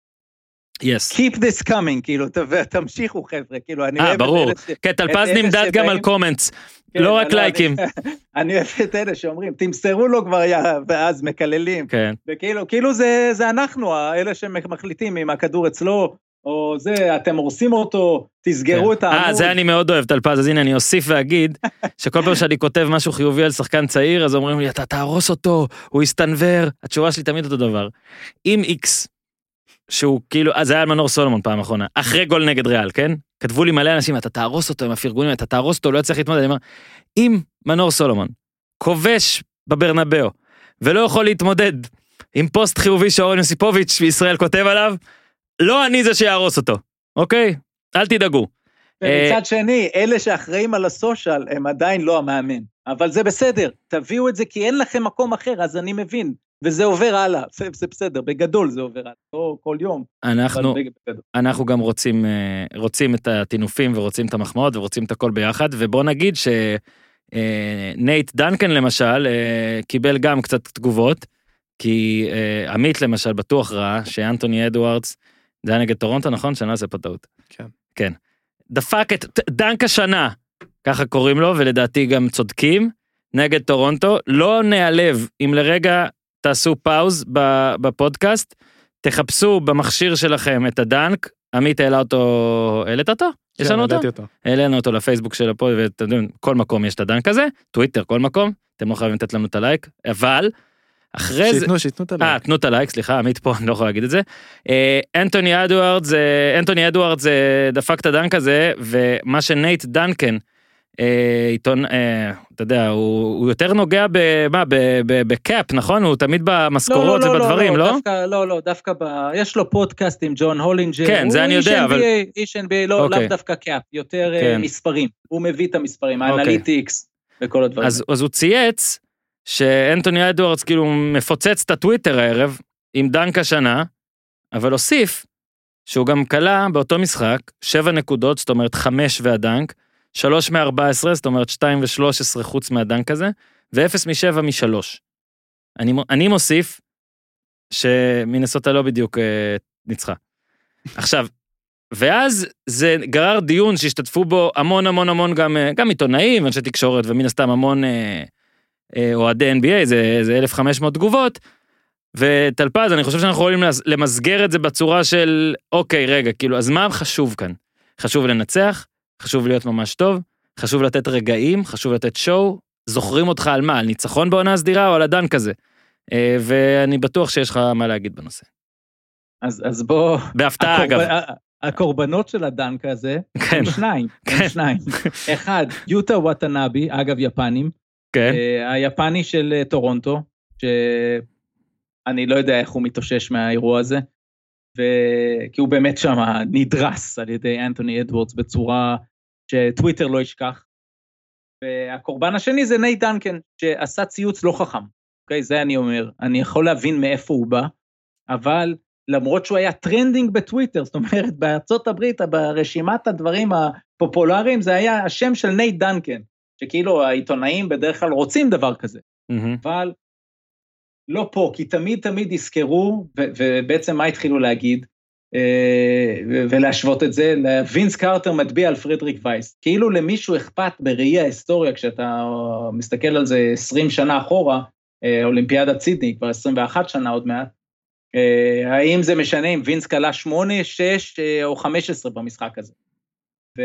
Yes. Keep this coming, כאילו, תמשיכו חבר'ה, כאילו, אני אוהב את ברור, כן, תלפז נמדד גם על קומנטס, לא רק לייקים. אני אוהב את אלה שאומרים, תמסרו לו כבר, ואז מקללים, כן. וכאילו, כאילו זה אנחנו, אלה שמחליטים אם הכדור אצלו, או זה, אתם הורסים אותו, תסגרו את העמוד. אה, זה אני מאוד אוהב, תלפז, אז הנה, אני אוסיף ואגיד, שכל פעם שאני כותב משהו חיובי על שחקן צעיר, אז אומרים לי, אתה תהרוס אותו, הוא יסתנבר, התשובה שלי תמיד אותו דבר. אם X, שהוא כאילו, אז זה היה מנור סולומון פעם אחרונה, אחרי גול נגד ריאל, כן? כתבו לי מלא אנשים, אתה תהרוס אותו עם הפרגונים, אתה תהרוס אותו, לא צריך להתמודד, אני אומר, אם מנור סולומון כובש בברנבאו, ולא יכול להתמודד עם פוסט חיובי שאורן יוסיפוביץ' בישראל כותב עליו, לא אני זה שיהרוס אותו, אוקיי? אל תדאגו. ומצד שני, אלה שאחראים על הסושיאל, הם עדיין לא המאמן. אבל זה בסדר, תביאו את זה, כי אין לכם מקום אחר, אז אני מבין. וזה עובר הלאה, זה, זה בסדר, בגדול זה עובר הלאה, לא כל יום. אנחנו, אנחנו גם רוצים, רוצים את התינופים, ורוצים את המחמאות, ורוצים את הכל ביחד, ובוא נגיד שנייט דנקן למשל, קיבל גם קצת תגובות, כי עמית למשל בטוח ראה, שאנטוני אדוארדס, זה היה נגד טורונטו, נכון? שאני לא עושה פה טעות. כן. כן. דפק את דנק השנה, ככה קוראים לו, ולדעתי גם צודקים, נגד טורונטו, לא נעלב אם לרגע תעשו פאוז בפודקאסט, תחפשו במכשיר שלכם את הדנק, עמית העלה אותו, העלית אותו? יש לנו אותו? העלינו אותו לפייסבוק של הפוד, ואתם יודעים, כל מקום יש את הדנק הזה, טוויטר, כל מקום, אתם לא חייבים לתת לנו את הלייק, אבל אחרי זה... שיתנו, שיתנו את הלייק. אה, תנו את הלייק, סליחה, עמית פה, אני לא יכול להגיד את זה. אנטוני אדוארדס, אנטוני אדוארדס דפק את הדנק הזה, ומה שנייט דנקן, עיתון, אתה יודע, הוא יותר נוגע בקאפ, נכון? הוא תמיד במשכורות ובדברים, לא? לא, לא, דווקא יש לו פודקאסט עם ג'ון הולינג'ר. כן, זה אני יודע, אבל... איש אן בי איי, לאו דווקא קאפ, יותר מספרים. הוא מביא את המספרים, האנליטיקס וכל הדברים. אז הוא צייץ שאנטוני אדוארדס כאילו מפוצץ את הטוויטר הערב עם דנק השנה, אבל הוסיף שהוא גם קלה באותו משחק, שבע נקודות, זאת אומרת חמש והדנק, שלוש מארבע עשרה, זאת אומרת שתיים ושלוש עשרה חוץ מהדנק הזה, ואפס משבע משלוש. אני, אני מוסיף שמינסוטה לא בדיוק אה, ניצחה. עכשיו, ואז זה גרר דיון שהשתתפו בו המון המון המון גם, גם עיתונאים, אנשי תקשורת, ומן הסתם המון אה, אה, אוהדי אן בי איי, זה, זה אלף וחמש מאות תגובות, וטלפז, אני חושב שאנחנו יכולים למסגר את זה בצורה של, אוקיי, רגע, כאילו, אז מה חשוב כאן? חשוב לנצח, חשוב להיות ממש טוב, חשוב לתת רגעים, חשוב לתת שואו, זוכרים אותך על מה, על ניצחון בעונה סדירה או על הדנק הזה, ואני בטוח שיש לך מה להגיד בנושא. אז, אז בוא... בהפתעה אגב. הקורבנות של הדנק הזה, הם שניים, הם שניים. אחד, יוטה וואטנאבי, אגב יפנים, היפני של טורונטו, שאני לא יודע איך הוא מתאושש מהאירוע הזה, כי הוא באמת שם נדרס על ידי אנטוני אדוורדס בצורה שטוויטר לא ישכח. והקורבן השני זה נייט דנקן, שעשה ציוץ לא חכם. אוקיי, זה אני אומר. אני יכול להבין מאיפה הוא בא, אבל למרות שהוא היה טרנדינג בטוויטר, זאת אומרת, בארצות הברית, ברשימת הדברים הפופולריים, זה היה השם של נייט דנקן, שכאילו העיתונאים בדרך כלל רוצים דבר כזה. Mm-hmm. אבל לא פה, כי תמיד תמיד יזכרו, ו- ובעצם מה התחילו להגיד, ולהשוות את זה, וינס קארטר מטביע על פרדריק וייס, כאילו למישהו אכפת בראי ההיסטוריה, כשאתה מסתכל על זה עשרים שנה אחורה, אולימפיאדת סידני, כבר עשרים ואחת שנה עוד מעט, האם זה משנה אם וינס קלה שמונה, שש או חמש עשרה במשחק הזה. ו...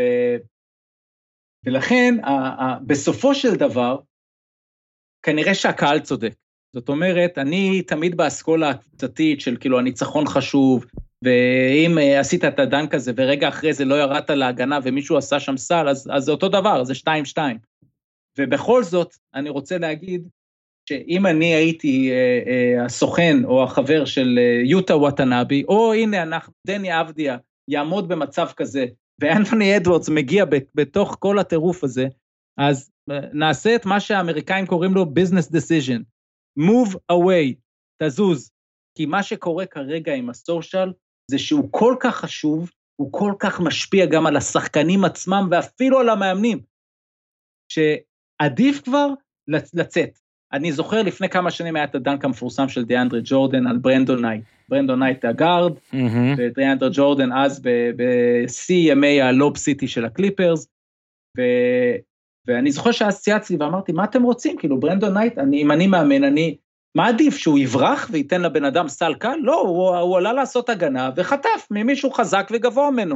ולכן, בסופו של דבר, כנראה שהקהל צודק. זאת אומרת, אני תמיד באסכולה הקבוצתית של כאילו הניצחון חשוב, ואם עשית את הדנק הזה, ורגע אחרי זה לא ירדת להגנה, ומישהו עשה שם סל, אז, אז זה אותו דבר, זה שתיים שתיים. ובכל זאת, אני רוצה להגיד, שאם אני הייתי אה, אה, הסוכן, או החבר של אה, יוטה וואטנאבי, או הנה, אנחנו, דני אבדיה, יעמוד במצב כזה, ואנטוני אדוורדס מגיע בתוך כל הטירוף הזה, אז נעשה את מה שהאמריקאים קוראים לו business decision, move away, תזוז, כי מה שקורה כרגע עם הסושיאל, זה שהוא כל כך חשוב, הוא כל כך משפיע גם על השחקנים עצמם, ואפילו על המאמנים, שעדיף כבר לצאת. אני זוכר לפני כמה שנים היה את הדנק המפורסם של דיאנדרה ג'ורדן על ברנדון נייט, ברנדון נייט הגארד, mm-hmm. ודיאנדרה ג'ורדן אז ב-C ימי הלוב סיטי של הקליפרס, ו... ואני זוכר שאז צייצתי ואמרתי, מה אתם רוצים? כאילו ברנדון נייט, אני, אם אני מאמן, אני, מה עדיף, שהוא יברח וייתן לבן אדם סל קל? לא, הוא, הוא עלה לעשות הגנה וחטף ממישהו חזק וגבוה ממנו.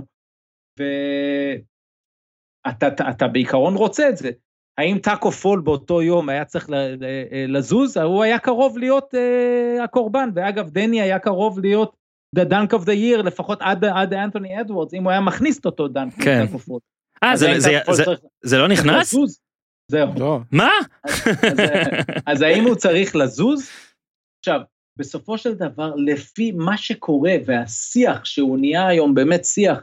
ואתה אתה, אתה בעיקרון רוצה את זה. האם טאקו פול באותו יום היה צריך לזוז? הוא היה קרוב להיות uh, הקורבן, ואגב דני היה קרוב להיות the dunk of the year, לפחות עד, עד אנטוני אדוורדס, אם הוא היה מכניס אותו דנק. כן. אה, זה, זה, זה, זה, זה לא נכנס? זהו. לא. מה? אז, אז, אז האם הוא צריך לזוז? עכשיו, בסופו של דבר, לפי מה שקורה, והשיח שהוא נהיה היום באמת שיח,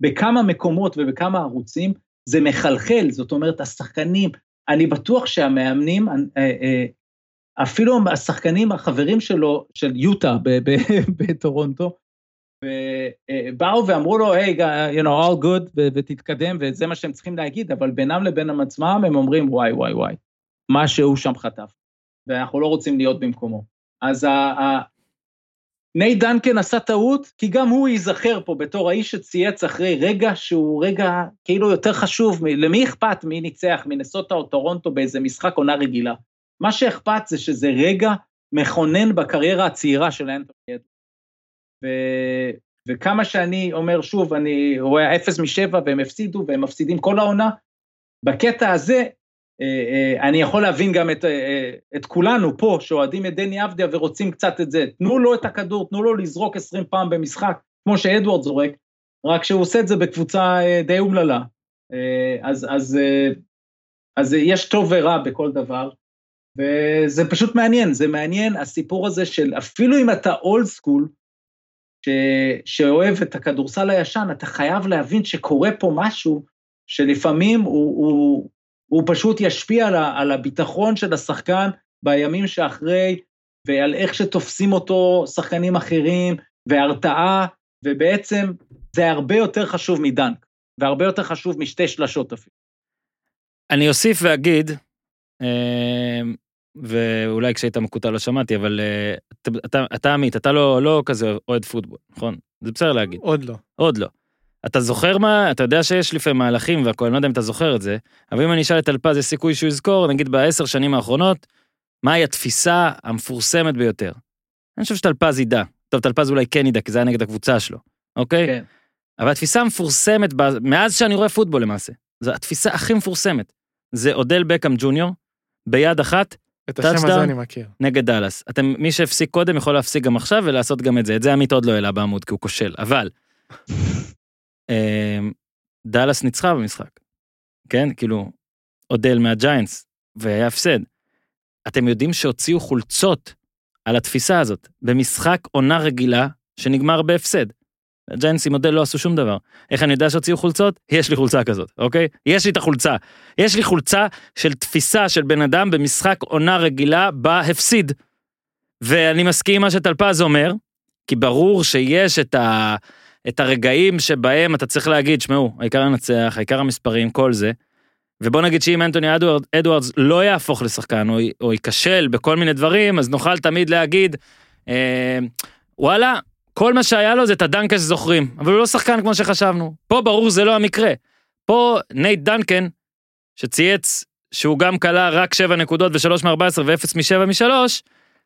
בכמה מקומות ובכמה ערוצים, זה מחלחל, זאת אומרת, השחקנים, אני בטוח שהמאמנים, אפילו השחקנים, החברים שלו, של יוטה בטורונטו, באו ואמרו לו, hey, you know, all good, ותתקדם, וזה מה שהם צריכים להגיד, אבל בינם לבין עצמם, הם אומרים, וואי, וואי, וואי, מה שהוא שם חטף, ואנחנו לא רוצים להיות במקומו. אז נייט דנקן עשה טעות, כי גם הוא ייזכר פה, בתור האיש שצייץ אחרי רגע, שהוא רגע כאילו יותר חשוב, למי אכפת מי ניצח, מנסוטה או טורונטו, באיזה משחק עונה רגילה. מה שאכפת זה שזה רגע מכונן בקריירה הצעירה של אנטוני אדוארדס. ו... וכמה שאני אומר שוב, אני רואה אפס משבע והם הפסידו, והם מפסידים כל העונה, בקטע הזה, אני יכול להבין גם את, את כולנו פה, שאוהדים את דני אבדיה ורוצים קצת את זה, תנו לו את הכדור, תנו לו לזרוק עשרים פעם במשחק, כמו שאדוארד זורק, רק שהוא עושה את זה בקבוצה די אומללה, אז, אז, אז יש טוב ורע בכל דבר, וזה פשוט מעניין, זה מעניין הסיפור הזה של, אפילו אם אתה אולד סקול, ש, שאוהב את הכדורסל הישן, אתה חייב להבין שקורה פה משהו, שלפעמים הוא, הוא, הוא פשוט ישפיע על, על הביטחון של השחקן, בימים שאחרי, ועל איך שתופסים אותו שחקנים אחרים, והרתעה, ובעצם זה הרבה יותר חשוב מדנק, והרבה יותר חשוב משתי שלשות אפילו. אני אוסיף ואגיד, ואולי כשהיית מקוטע לא שמעתי, אבל אתה, אתה, אתה עמית, אתה לא, לא כזה אוהד פוטבול, נכון? זה בסדר להגיד. עוד לא. עוד לא. אתה זוכר מה, אתה יודע שיש לפעמים מהלכים והכל, אני לא יודע אם אתה זוכר את זה, אבל אם אני אשאל את אלפז, יש סיכוי שהוא יזכור, נגיד בעשר שנים האחרונות, מהי התפיסה המפורסמת ביותר? אני חושב שתלפז ידע. טוב, תלפז אולי כן ידע, כי זה היה נגד הקבוצה שלו, אוקיי? כן. אבל התפיסה המפורסמת, מאז שאני רואה פוטבול למעשה, זו התפיסה הכי מפורסמת. זה אודל בקאם ג'וניור, ביד אחת, את השם הזה אני מכיר. נגד דלס. אתם, מי שהפסיק קודם יכול להפסיק גם עכשיו ולעשות גם את זה. את זה עמית עוד לא העלה בעמוד, כי הוא כושל. אבל, דלס ניצחה במשחק. כן? כאילו, אודל מהג'יינטס, והיה הפסד. אתם יודעים שהוציאו חולצות על התפיסה הזאת, במשחק עונה רגילה, שנגמר בהפסד. הג'יינטס עם אודל לא עשו שום דבר. איך אני יודע שהוציאו חולצות? יש לי חולצה כזאת, אוקיי? יש לי את החולצה. יש לי חולצה של תפיסה של בן אדם במשחק עונה רגילה בהפסיד. ואני מסכים מה שתלפז אומר, כי ברור שיש את, ה... את הרגעים שבהם אתה צריך להגיד, שמעו, העיקר הנצח, העיקר המספרים, כל זה. ובוא נגיד שאם אנטוני אדוארד, אדוארדס לא יהפוך לשחקן, או, או יקשל בכל מיני דברים, אז נוכל תמיד להגיד, אה, וואלה, כל מה שהיה לו זה את הדנקן שזוכרים, אבל הוא לא שחקן כמו שחשבנו. פה ברור זה לא המקרה. פה נייט דנקן, שצייץ שהוא גם קלה רק שבע נקודות ו-שלוש מ-ארבע עשרה ו-אפס מ-שבע מ-שלוש,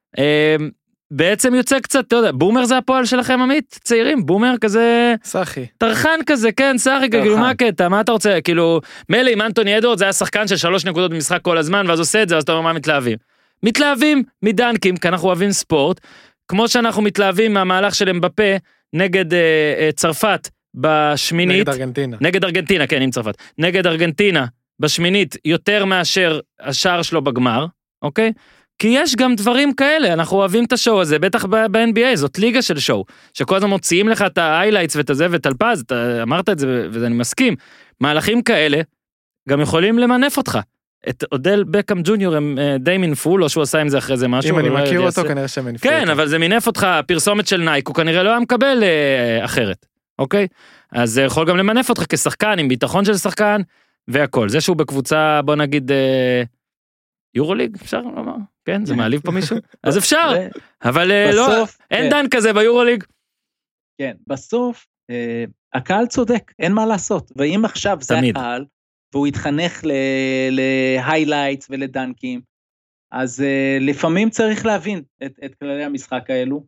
בעצם יוצא קצת, אתה יודע, בומר זה הפועל שלכם עמית? צעירים, בומר כזה... סחי. תרחן כזה, כן, סחי, כאילו מה הקטע, מה אתה רוצה? כאילו, מלא עם אנטוני אדוארדס, זה היה שחקן של שלוש נקודות במשחק כל הזמן, ואז עושה את זה, אז אתה אומר מה מתלהבים. מתלהבים מדנקים, כי אנחנו אוהבים ספורט, כמו שאנחנו מתלהבים מהמהלך של אמבפה נגד אה, אה, צרפת בשמינית. נגד ארגנטינה. נגד ארגנטינה, כן, עם צרפת. נגד ארגנטינה בשמינית יותר מאשר השער שלו בגמר, אוקיי? כי יש גם דברים כאלה, אנחנו אוהבים את השואו הזה, בטח ב-אן בי איי, זאת ליגה של שואו, שכל הזמן מוציאים לך את ה-highlights ואת הזה וטלפז, אתה אמרת את זה ואני מסכים, מהלכים כאלה גם יכולים למנף אותך. את אודל בקאם ג'וניור הם די מינפו, לא שהוא עשה עם זה אחרי זה משהו. אם אני מכיר אותו, כנראה שמינפו. כן, אבל זה מינף אותך, פרסומת של נייק, הוא כנראה לא היה מקבל אחרת, אוקיי? אז זה יכול גם למנף אותך כשחקן, עם ביטחון של שחקן, והכל. זה שהוא בקבוצה, בוא נגיד, יורוליג, אפשר לומר? כן, זה מעליב פה מישהו? אז אפשר, אבל לא, אין דן כזה ביורוליג. כן, בסוף, הקהל צודק, אין מה לעשות, ואם עכשיו זה הקהל, והוא התחנך להיילייטס ולדנקים, אז uh, לפעמים צריך להבין את, את כללי המשחק האלו,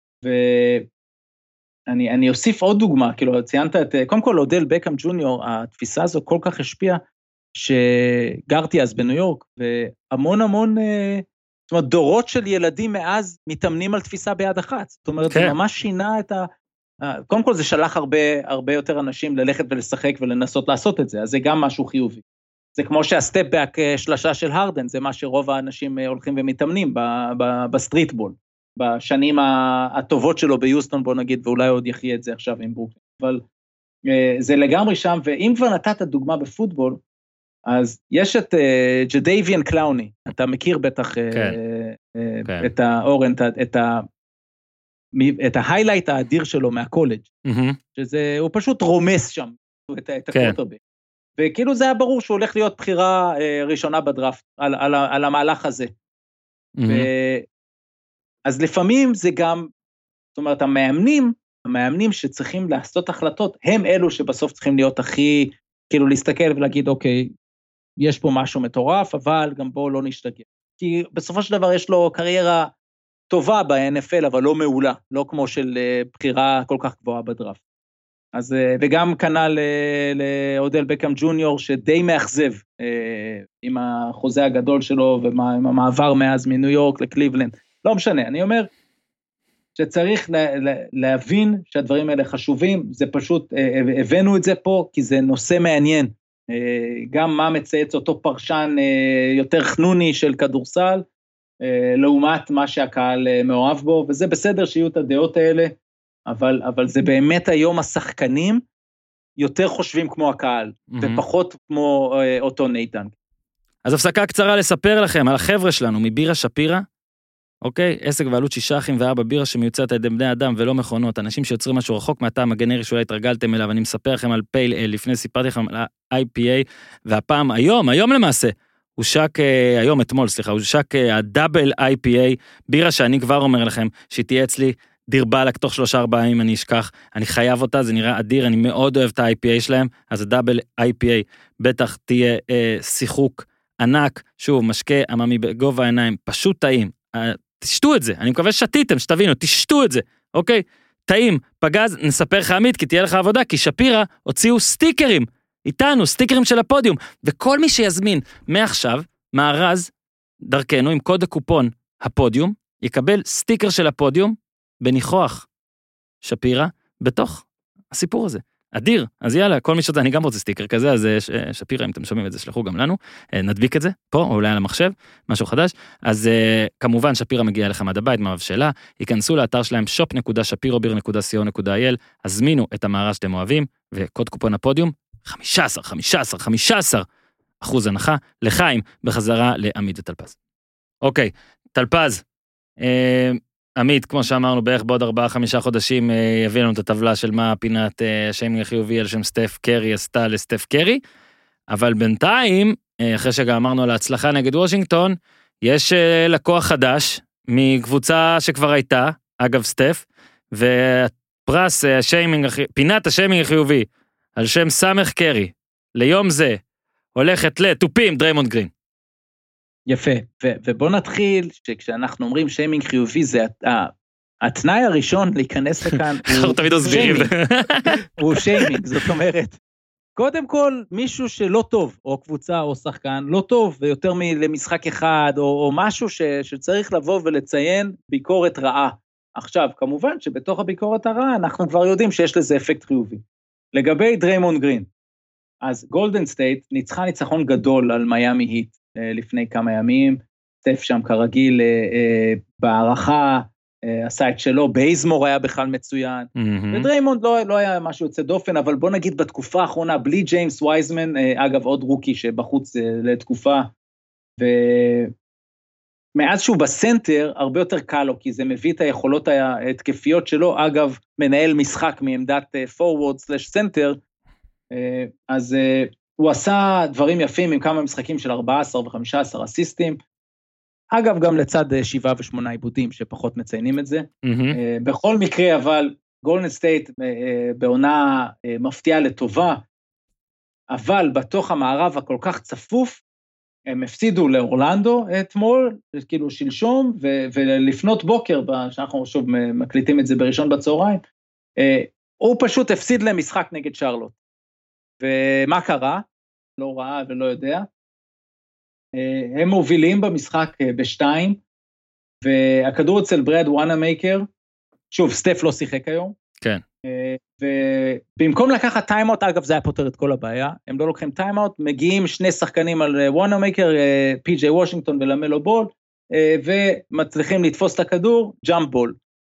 ואני אני אוסיף עוד דוגמה, כאילו ציינת את, קודם כל אודל בקאם ג'וניור, התפיסה הזו כל כך השפיעה, שגרתי אז בניו יורק, והמון המון, uh, זאת אומרת, דורות של ילדים מאז מתאמנים על תפיסה ביד אחת, זאת אומרת, כן. זה ממש שינה את ה... קודם כל זה שלח הרבה, הרבה יותר אנשים ללכת ולשחק ולנסות לעשות את זה, אז זה גם משהו חיובי. זה כמו שהסטפ-בק שלשה של הרדן, זה מה שרוב האנשים הולכים ומתאמנים בסטריטבול, בשנים הטובות שלו ביוסטון, בוא נגיד, ואולי עוד יחיה את זה עכשיו עם ברוקלין. אבל זה לגמרי שם, ואם כבר נתת דוגמה בפוטבול, אז יש את ג'דייביאן קלאוני, אתה מכיר בטח את האורן, את ה... את ההיילייט האדיר שלו מהקולג', שזה, הוא פשוט רומס שם את הקוטרבק. וכאילו זה היה ברור שהוא הולך להיות בחירה ראשונה בדראפט, על, על, על המהלך הזה. ו... אז לפעמים זה גם, זאת אומרת, המאמנים, המאמנים שצריכים לעשות החלטות, הם אלו שבסוף צריכים להיות הכי, כאילו להסתכל ולהגיד, אוקיי, יש פה משהו מטורף, אבל גם בואו לא נשתגע. כי בסופו של דבר יש לו קריירה טובה ב-אן אף אל, אבל לא מעולה, לא כמו של בחירה כל כך גבוהה בדראפט. אז, וגם כנ"ל לאודל בקאם ג'וניור, שדי מאכזב עם החוזה הגדול שלו, ועם המעבר מאז מניו יורק לקליבלנד. לא משנה, אני אומר שצריך להבין שהדברים האלה חשובים, זה פשוט, הבאנו את זה פה, כי זה נושא מעניין. גם מה מצייץ אותו פרשן יותר חנוני של כדורסל, לעומת מה שהקהל מאוהב בו, וזה בסדר שיהיו את הדעות האלה, אבל, אבל זה באמת היום השחקנים יותר חושבים כמו הקהל, mm-hmm. ופחות כמו אה, אותו נייטן. אז הפסקה קצרה לספר לכם על החבר'ה שלנו מבירה שפירה, אוקיי? עסק ועלות שישה אחים וארבע בירה שמיוצרת על ידי בני אדם ולא מכונות, אנשים שיוצרים משהו רחוק מהטעם הגנרי שאולי התרגלתם אליו, אני מספר לכם על פייל אל, לפני סיפרתי לכם על ה-איי פי איי, והפעם, היום, היום למעשה, הוא שק, היום אתמול, סליחה, הוא שק הדאבל איי פי איי, בירה שאני כבר אומר לכם, שתהיה אצלי דיר בלק תוך שלושה ארבעה ימים, אני אשכח, אני חייב אותה, זה נראה אדיר, אני מאוד אוהב את ה-איי פי איי שלהם, אז הדאבל איי פי איי בטח תהיה אה, שיחוק ענק, שוב, משקה עממי בגובה העיניים, פשוט טעים, אה, תשתו את זה, אני מקווה שתיתם, שתבינו, תשתו את זה, אוקיי? טעים, פגז, נספר לך עמית, כי תהיה לך עבודה, כי שפירה הוציאו סטיקרים, איתנו, סטיקרים של הפודיום, וכל מי שיזמין מעכשיו, מארז, דרכנו, עם קוד הקופון הפודיום, יקבל סטיקר של הפודיום, בניחוח שפירה, בתוך הסיפור הזה. אדיר, אז יאללה, כל מי שזה, אני גם רוצה סטיקר כזה, אז שפירה, אם אתם שומעים את זה, שלחו גם לנו, נדביק את זה, פה, או אולי על המחשב, משהו חדש, אז כמובן שפירה מגיעה לכם עד הבית, מהבשלה, ייכנסו לאתר שלהם שופ נקודה שפירו נקודה סי או נקודה איי אל, הזמינו את המארז שאתם אוהבים, וקוד קופון הפודיום, חמישה עשר, חמישה עשר, חמישה עשר אחוז הנחה, לחיים, בחזרה לעמית וטלפז. אוקיי, טלפז, אה, עמית, כמו שאמרנו, בערך בעוד ארבעה, חמישה חודשים, יביא לנו את הטבלה של מה פינת השיימינג החיובי על שם סטף קרי עשתה לסטף קרי, אבל בינתיים, אחרי שגם אמרנו על ההצלחה נגד וושינגטון, יש לקוח חדש, מקבוצה שכבר הייתה, אגב סטף, ופרס השיימינג, פינת השיימינג החיובי, על שם סמך קרי, ליום זה, הולכת לתופים דריימונד גרין. יפה, ו- ובוא נתחיל, שכשאנחנו אומרים שיימינג חיובי, זה התנאי הראשון להיכנס לכאן, הוא תמיד מסבירים. הוא שיימינג, זאת אומרת, קודם כל, מישהו שלא טוב, או קבוצה או שחקן, לא טוב, ויותר למשחק אחד, או, או משהו ש- שצריך לבוא ולציין ביקורת רעה. עכשיו, כמובן שבתוך הביקורת הרעה, אנחנו כבר יודעים שיש לזה אפקט חיובי. לגבי דריימונד גרין, אז גולדן סטייט ניצחה ניצחון גדול על מיימי היט, לפני כמה ימים, סטף שם כרגיל בערכה, עשה את שלו, בייזמור היה בכלל מצוין, ודריימונד לא, לא היה משהו יוצא דופן, אבל בוא נגיד בתקופה האחרונה, בלי ג'יימס וייזמן, אגב עוד רוקי שבחוץ לתקופה, ומאז שהוא בסנטר, הרבה יותר קל לו, כי זה מביא את היכולות ההתקפיות שלו, אגב מנהל משחק מעמדת פורוורד סלש סנטר, אז הוא עשה דברים יפים עם כמה משחקים של ארבעה עשר ו-חמישה עשר אסיסטים, אגב גם לצד שבעה ושמונה עיבודים שפחות מציינים את זה, mm-hmm. בכל מקרה אבל גולדן סטייט בעונה מפתיעה לטובה, אבל בתוך המערב הכל כך צפוף, הם הפסידו לאורלנדו אתמול, כאילו שלשום, ו- ולפנות בוקר, שאנחנו שוב מקליטים את זה בראשון בצהריים, הוא פשוט הפסיד להם משחק נגד שרלוט. ומה קרה? לא ראה ולא יודע. הם מובילים במשחק בשתיים, והכדור אצל ברד וואנאמייקר, שוב, סטף לא שיחק היום. כן. ובמקום לקחת טיימאוט, אגב זה היה פותר את כל הבעיה, הם לא לוקחים טיימאוט, מגיעים שני שחקנים על וואנאמייקר, פי ג'יי וושינגטון ולמלו בול, ומצליחים לתפוס את הכדור, ג'אמפ בול.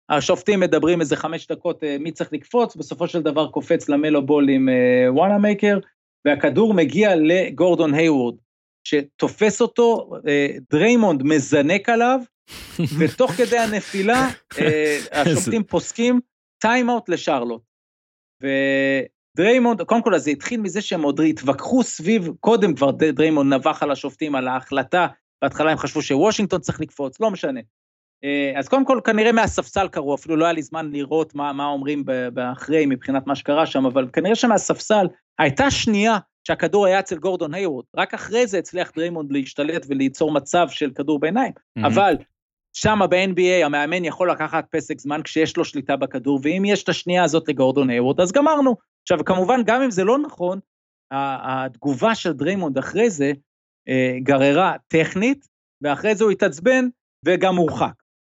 השופטים מדברים איזה חמש דקות מי צריך לקפוץ, בסופו של דבר קופץ למלו בול עם וואנה מייקר, והכדור מגיע לגורדון היוורד, שתופס אותו, דריימונד מזנק עליו, ותוך כדי הנפילה, השופטים פוסקים טיימאוט לשרלוט. ודריימונד, קודם כל, אז זה התחיל מזה שהם עוד התווכחו סביב, קודם כבר דריימונד נבח על השופטים, על ההחלטה, בהתחלה הם חשבו שוושינגטון צריך לקפוץ, לא משנה. אז קודם כל, כנראה מהספסל קראו, אפילו לא היה לי זמן לראות מה, מה אומרים באחרי, מבחינת מה שקרה שם, אבל כנראה שמהספסל, הייתה שנייה שהכדור היה אצל גורדון היוורד, רק אחרי זה הצליח דריימונד להשתלט וליצור מצב של כדור ביניים, mm-hmm. אבל שם ב-אן בי איי המאמן יכול לקחת פסק זמן כשיש לו שליטה בכדור, ואם יש את השנייה הזאת לגורדון היוורד, אז גמרנו. עכשיו, כמובן, גם אם זה לא נכון, התגובה של דריימונד אחרי זה גררה טכנית, ואחרי זה הוא התעצבן וגם מורחק.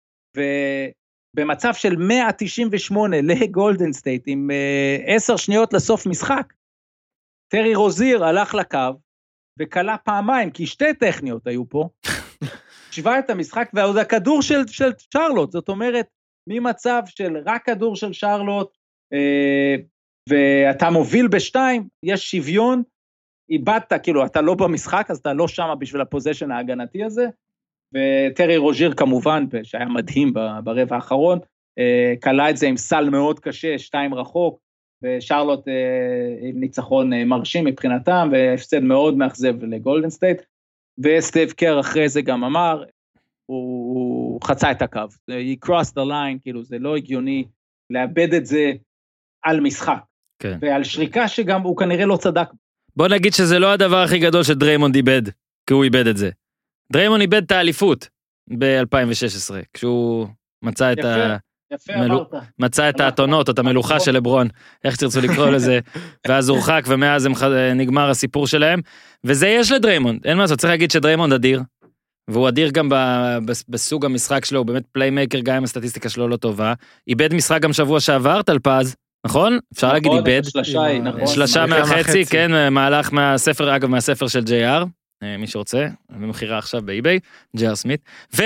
ובמצב של מאה תשעים ושמונה לגולדן סטייט, עם עשר שניות לסוף משחק, טרי רוזיר הלך לקו, וקלה פעמיים, כי שתי טכניות היו פה, שווה את המשחק, ועוד הכדור של, של שרלוט, זאת אומרת, ממצב של רק כדור של שרלוט, אה, ואתה מוביל בשתיים, יש שוויון, איבדת, כאילו, אתה לא במשחק, אז אתה לא שם בשביל הפוזיישן ההגנתי הזה, וטרי רוזיר כמובן, שהיה מדהים ברבע האחרון, אה, קלה את זה עם סל מאוד קשה, שתיים רחוק, ושרלוט אה, עם ניצחון אה, מרשים מבחינתם, והפסד מאוד מאכזב לגולדן סטייט, וסטיב קר אחרי זה גם אמר, הוא, הוא חצה את הקו, he crossed the line, כאילו זה לא הגיוני, לאבד את זה על משחק, כן. ועל שריקה שגם הוא כנראה לא צדק. בוא נגיד שזה לא הדבר הכי גדול שדריימונד איבד, כי הוא איבד את זה. דריימונד איבד את האליפות ב-אלפיים ושש עשרה, כשהוא מצא את יפה. ה... יפה מלו... אמרת. מצא את האתונות, או את המלוכה של לברון, איך תרצו לקרוא לזה, ואז הורחק, ומאז נגמר הסיפור שלהם, וזה יש לדריימונד, אין מה לעשות, צריך להגיד שדריימונד אדיר, והוא אדיר גם בסוג המשחק שלו, הוא באמת פליימייקר, גם אם הסטטיסטיקה שלו לא טובה, איבד משחק גם שבוע שעבר, טלפז, נכון? אפשר להגיד איבד, שלושה מהחצי, כן, מהלך מהספר, אגב מהספר של ג'יי אר, מי שרוצה, במחירה עכשיו באיביי, ג'יי אר סמית, ו...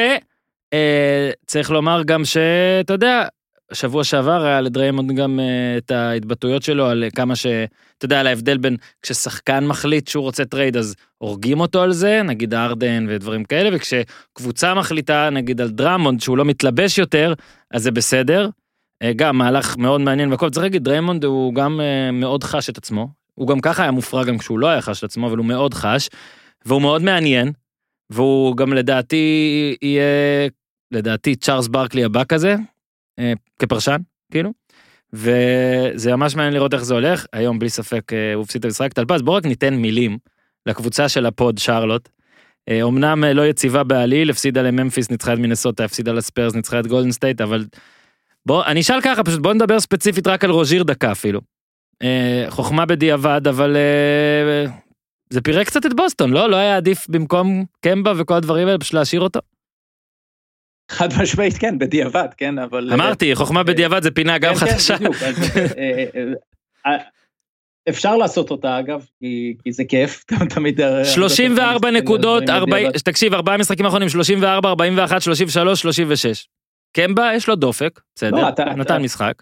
צריך לומר גם שאתה יודע, שבוע שעבר היה לדריימונד גם את ההתבטאויות שלו על כמה ש... אתה יודע, על ההבדל בין כששחקן מחליט שהוא רוצה טרייד, אז הורגים אותו על זה, נגיד ארדן ודברים כאלה, וכשקבוצה מחליטה, נגיד על דרמונד, שהוא לא מתלבש יותר, אז זה בסדר. גם מהלך מאוד מעניין, וכל צריך להגיד, דריימונד הוא גם מאוד חש את עצמו, הוא גם ככה היה מופרע גם כשהוא לא היה חש את עצמו, אבל הוא מאוד חש, והוא מאוד מעניין, והוא גם לדעתי יהיה, לדעתי צ'ארלס ברקלי הבא כזה, כפרשן, כאילו, וזה ממש מעניין לראות איך זה הולך, היום בלי ספק הוא הפסיד את המשחק טלפז, בואו רק ניתן מילים לקבוצה של הפוד שרלוט, אמנם לא יציבה בעליל, הפסידה לממפיס, ניצחה את מינסוטה, הפסידה לספרס, ניצחה את גולדן סטייט, אבל בואו, אני אשאל ככה, פשוט בואו נדבר ספציפית רק על רוז'יר דקה אפילו, חוכמה בדיעבד, אבל זה פירק קצת את בוסטון, לא? לא היה עדיף במקום קמבה וכל הדברים האלה, פשוט להשאיר אותו? חד משמעית, כן, בדיעבד, כן, אבל... אמרתי, חוכמה בדיעבד זה פינה גם חדשה. כן, בדיוק, אפשר לעשות אותה, אגב, כי זה כיף, תמיד... שלושים וארבע נקודות, תקשיב, ארבעה משחקים האחרונים, שלושים וארבע, ארבעים ואחת, שלושים ושלוש, שלושים ושש. קמבה, יש לו דופק, בסדר, נתן משחק.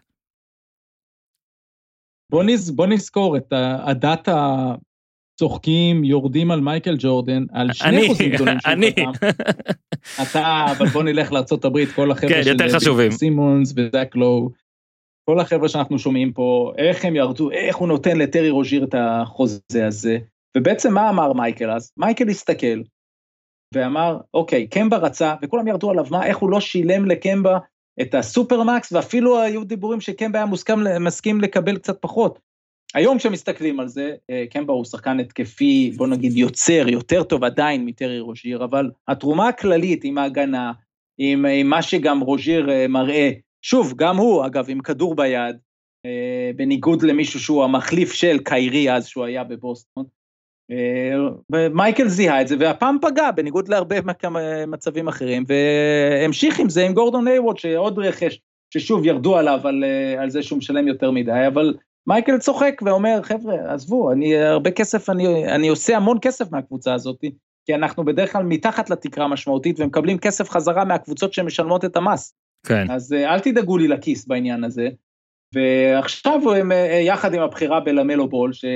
בוא נזכור את הדאטה... צוחקים, יורדים על מייקל ג'ורדן, על שני חוזים גדולים של חתם. אתה, אבל בוא נלך לארצות הברית, כל החבר'ה של סימונס וזק לואו, כל החבר'ה שאנחנו שומעים פה, איך הם ירדו, איך הוא נותן לטרי רוז'יר את החוזה הזה, ובעצם מה אמר מייקל אז? מייקל הסתכל, ואמר, אוקיי, קמבה רצה, וכולם ירדו עליו, מה, איך הוא לא שילם לקמבה את הסופרמקס, ואפילו היו דיבורים שקמבה היה מוסכם, מסכים לקבל קצת פחות. היום כשמסתכלים על זה, קמבה הוא שחקן התקפי, בוא נגיד יוצר, יותר טוב עדיין מטרי רוז'יר, אבל התרומה הכללית עם ההגנה, עם, עם מה שגם רוז'יר מראה, שוב, גם הוא, אגב, עם כדור ביד, בניגוד למישהו שהוא המחליף של קיירי, אז שהוא היה בבוסטון, מייקל זיהה את זה, והפעם פגע, בניגוד להרבה מצבים אחרים, והמשיך עם זה עם גורדון היוורד, שעוד רכש, ששוב ירדו עליו על, על זה שהוא משלם יותר מדי, אבל מייקל צוחק ואומר, חבר'ה, עזבו, אני הרבה כסף, אני, אני עושה המון כסף מהקבוצה הזאת, כי אנחנו בדרך כלל מתחת לתקרה משמעותית, ומקבלים כסף חזרה מהקבוצות שמשלמות את המס. כן. אז אל תדאגו לי לכיס בעניין הזה, ועכשיו הם יחד עם הבחירה בלמלו בול, ש...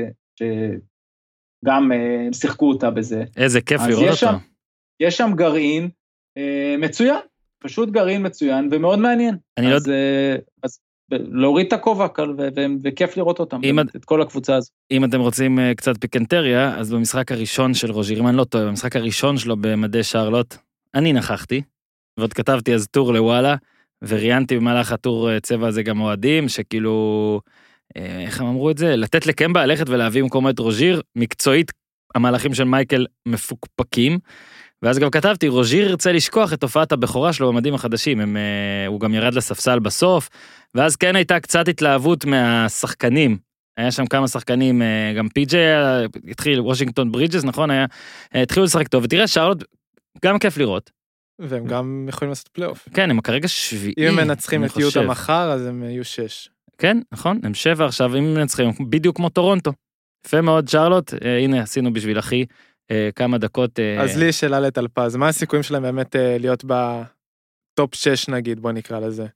שגם הם שיחקו אותה בזה. איזה כיף לראות אותו. שם, יש שם גרעין מצוין, פשוט גרעין מצוין ומאוד מעניין. אז, לא... אז להוריד את הכובע וכיף לראות אותם, את כל הקבוצה הזו. אם אתם רוצים קצת פיקנטריה, אז במשחק הראשון של רוז'יר, אם אני לא טועה, במשחק הראשון שלו במדי שרלוט, אני נכחתי, ועוד כתבתי אז טור לוואלה, וריינתי במהלך הטור צבע הזה גם אוהדים, שכאילו, איך הם אמרו את זה? לתת לקמבה ללכת ולהביא במקום את רוז'יר, מקצועית, המהלכים של מייקל מפוקפקים, ואז גם כתבתי, רוז'יר ירצה לשכוח את תופעת הבכורה שלו במדים החדשים, הם, הוא גם ירד לספסל בסוף, ואז כן הייתה קצת התלהבות מהשחקנים, היה שם כמה שחקנים, גם פי-ג'יי התחיל, וושינגטון ברידג'ס, נכון, היה, התחילו לשחק טוב, ותראה, שרלוט, גם כיף לראות. והם גם יכולים לעשות פלייאוף. כן, הם כרגע שביעי. אם הם מנצחים את יוטה מחר, אז הם יהיו שש. כן, נכון, הם שבע עכשיו, אם הם מנצחים, בדיוק כמו טורונטו. יפה מאוד, שרלוט, הנה, עשינו בשביל אחי, כמה דקות. אז לי שאלה לטלפז, מה הסיכויים שלהם באמת להיות בטופ שש נגיד, בוא נקרא לזה?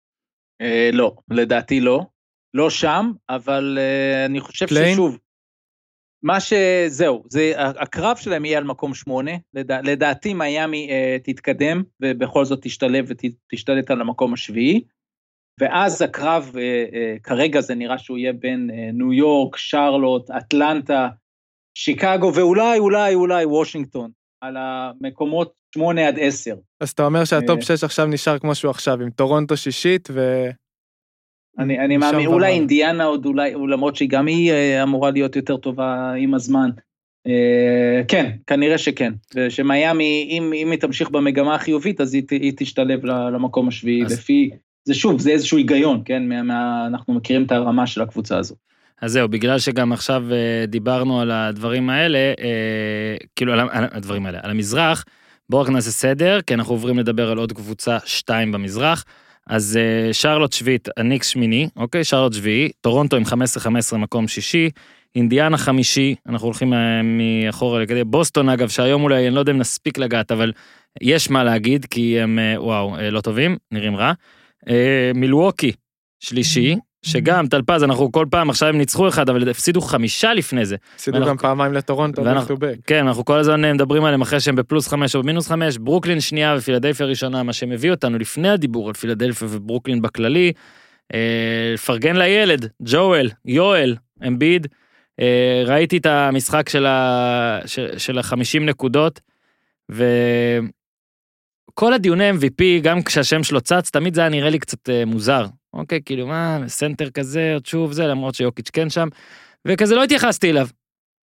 לא, לדעתי לא. לא שם, אבל אני חושב ששוב, מה שזהו, זה, הקרב שלהם יהיה על מקום שמונה, לדע, לדעתי מיאמי תתקדם, ובכל זאת תשתלב ותשתלט על המקום השביעי, ואז הקרב, כרגע זה נראה שהוא יהיה בין ניו יורק, שרלוט, אטלנטה, שיקגו, ואולי, אולי, אולי וושינגטון, על המקומות שמונה עד עשר. אז אתה אומר שהטופ שש עכשיו נשאר כמו שהוא עכשיו, עם טורונטו שישית ו... אני, אני מאמין, אולי אינדיאנה עוד, אולי, למרות שהיא גם היא אמורה להיות יותר טובה עם הזמן. כן, כנראה שכן. ושמיימי, אם, אם היא תמשיך במגמה החיובית, אז היא, היא תשתלב למקום השביעי, אז... לפי, זה שוב, זה איזשהו היגיון, כן? מה, מה, אנחנו מכירים את הרמה של הקבוצה הזו. אז זהו, בגלל שגם עכשיו דיברנו על הדברים האלה, כאילו על הדברים האלה, על המזרח, בואו רק נעשה סדר, כי אנחנו עוברים לדבר על עוד קבוצה שתיים במזרח, אז שרלוט שביעית, הניקס שמיני, אוקיי, שרלוט שביעי, טורונטו עם חמש עשרה חמש עשרה מקום שישי, אינדיאנה חמישי, אנחנו הולכים מאחורה לכדי, בוסטון אגב, שהיום אולי, אני לא יודע אם נספיק לגעת, אבל יש מה להגיד, כי הם, וואו, לא טובים, נראים רע, מילווקי, שלישי, שגם טלפז, אנחנו כל פעם, עכשיו הם ניצחו אחד, אבל הפסידו חמישה לפני זה. הפסידו גם פעמיים לטורונטו, כן, אנחנו כל הזמן מדברים עליהם אחרי שהם בפלוס חמש או במינוס חמש, ברוקלין שנייה ופילדלפיה ראשונה, מה שמביא אותנו לפני הדיבור על פילדלפיה וברוקלין בכללי, לפרגן לילד, ג'ואל, יואל, אמביד, ראיתי את המשחק של ה-חמישים נקודות, וכל הדיוני אם וי פי, גם כשהשם שלו צץ, תמיד זה היה נראה לי קצת מוזר. אוקיי, כאילו מה, סנטר כזה, עוד שוב זה, למרות שיוקיץ' כן שם, וכזה לא התייחסתי אליו.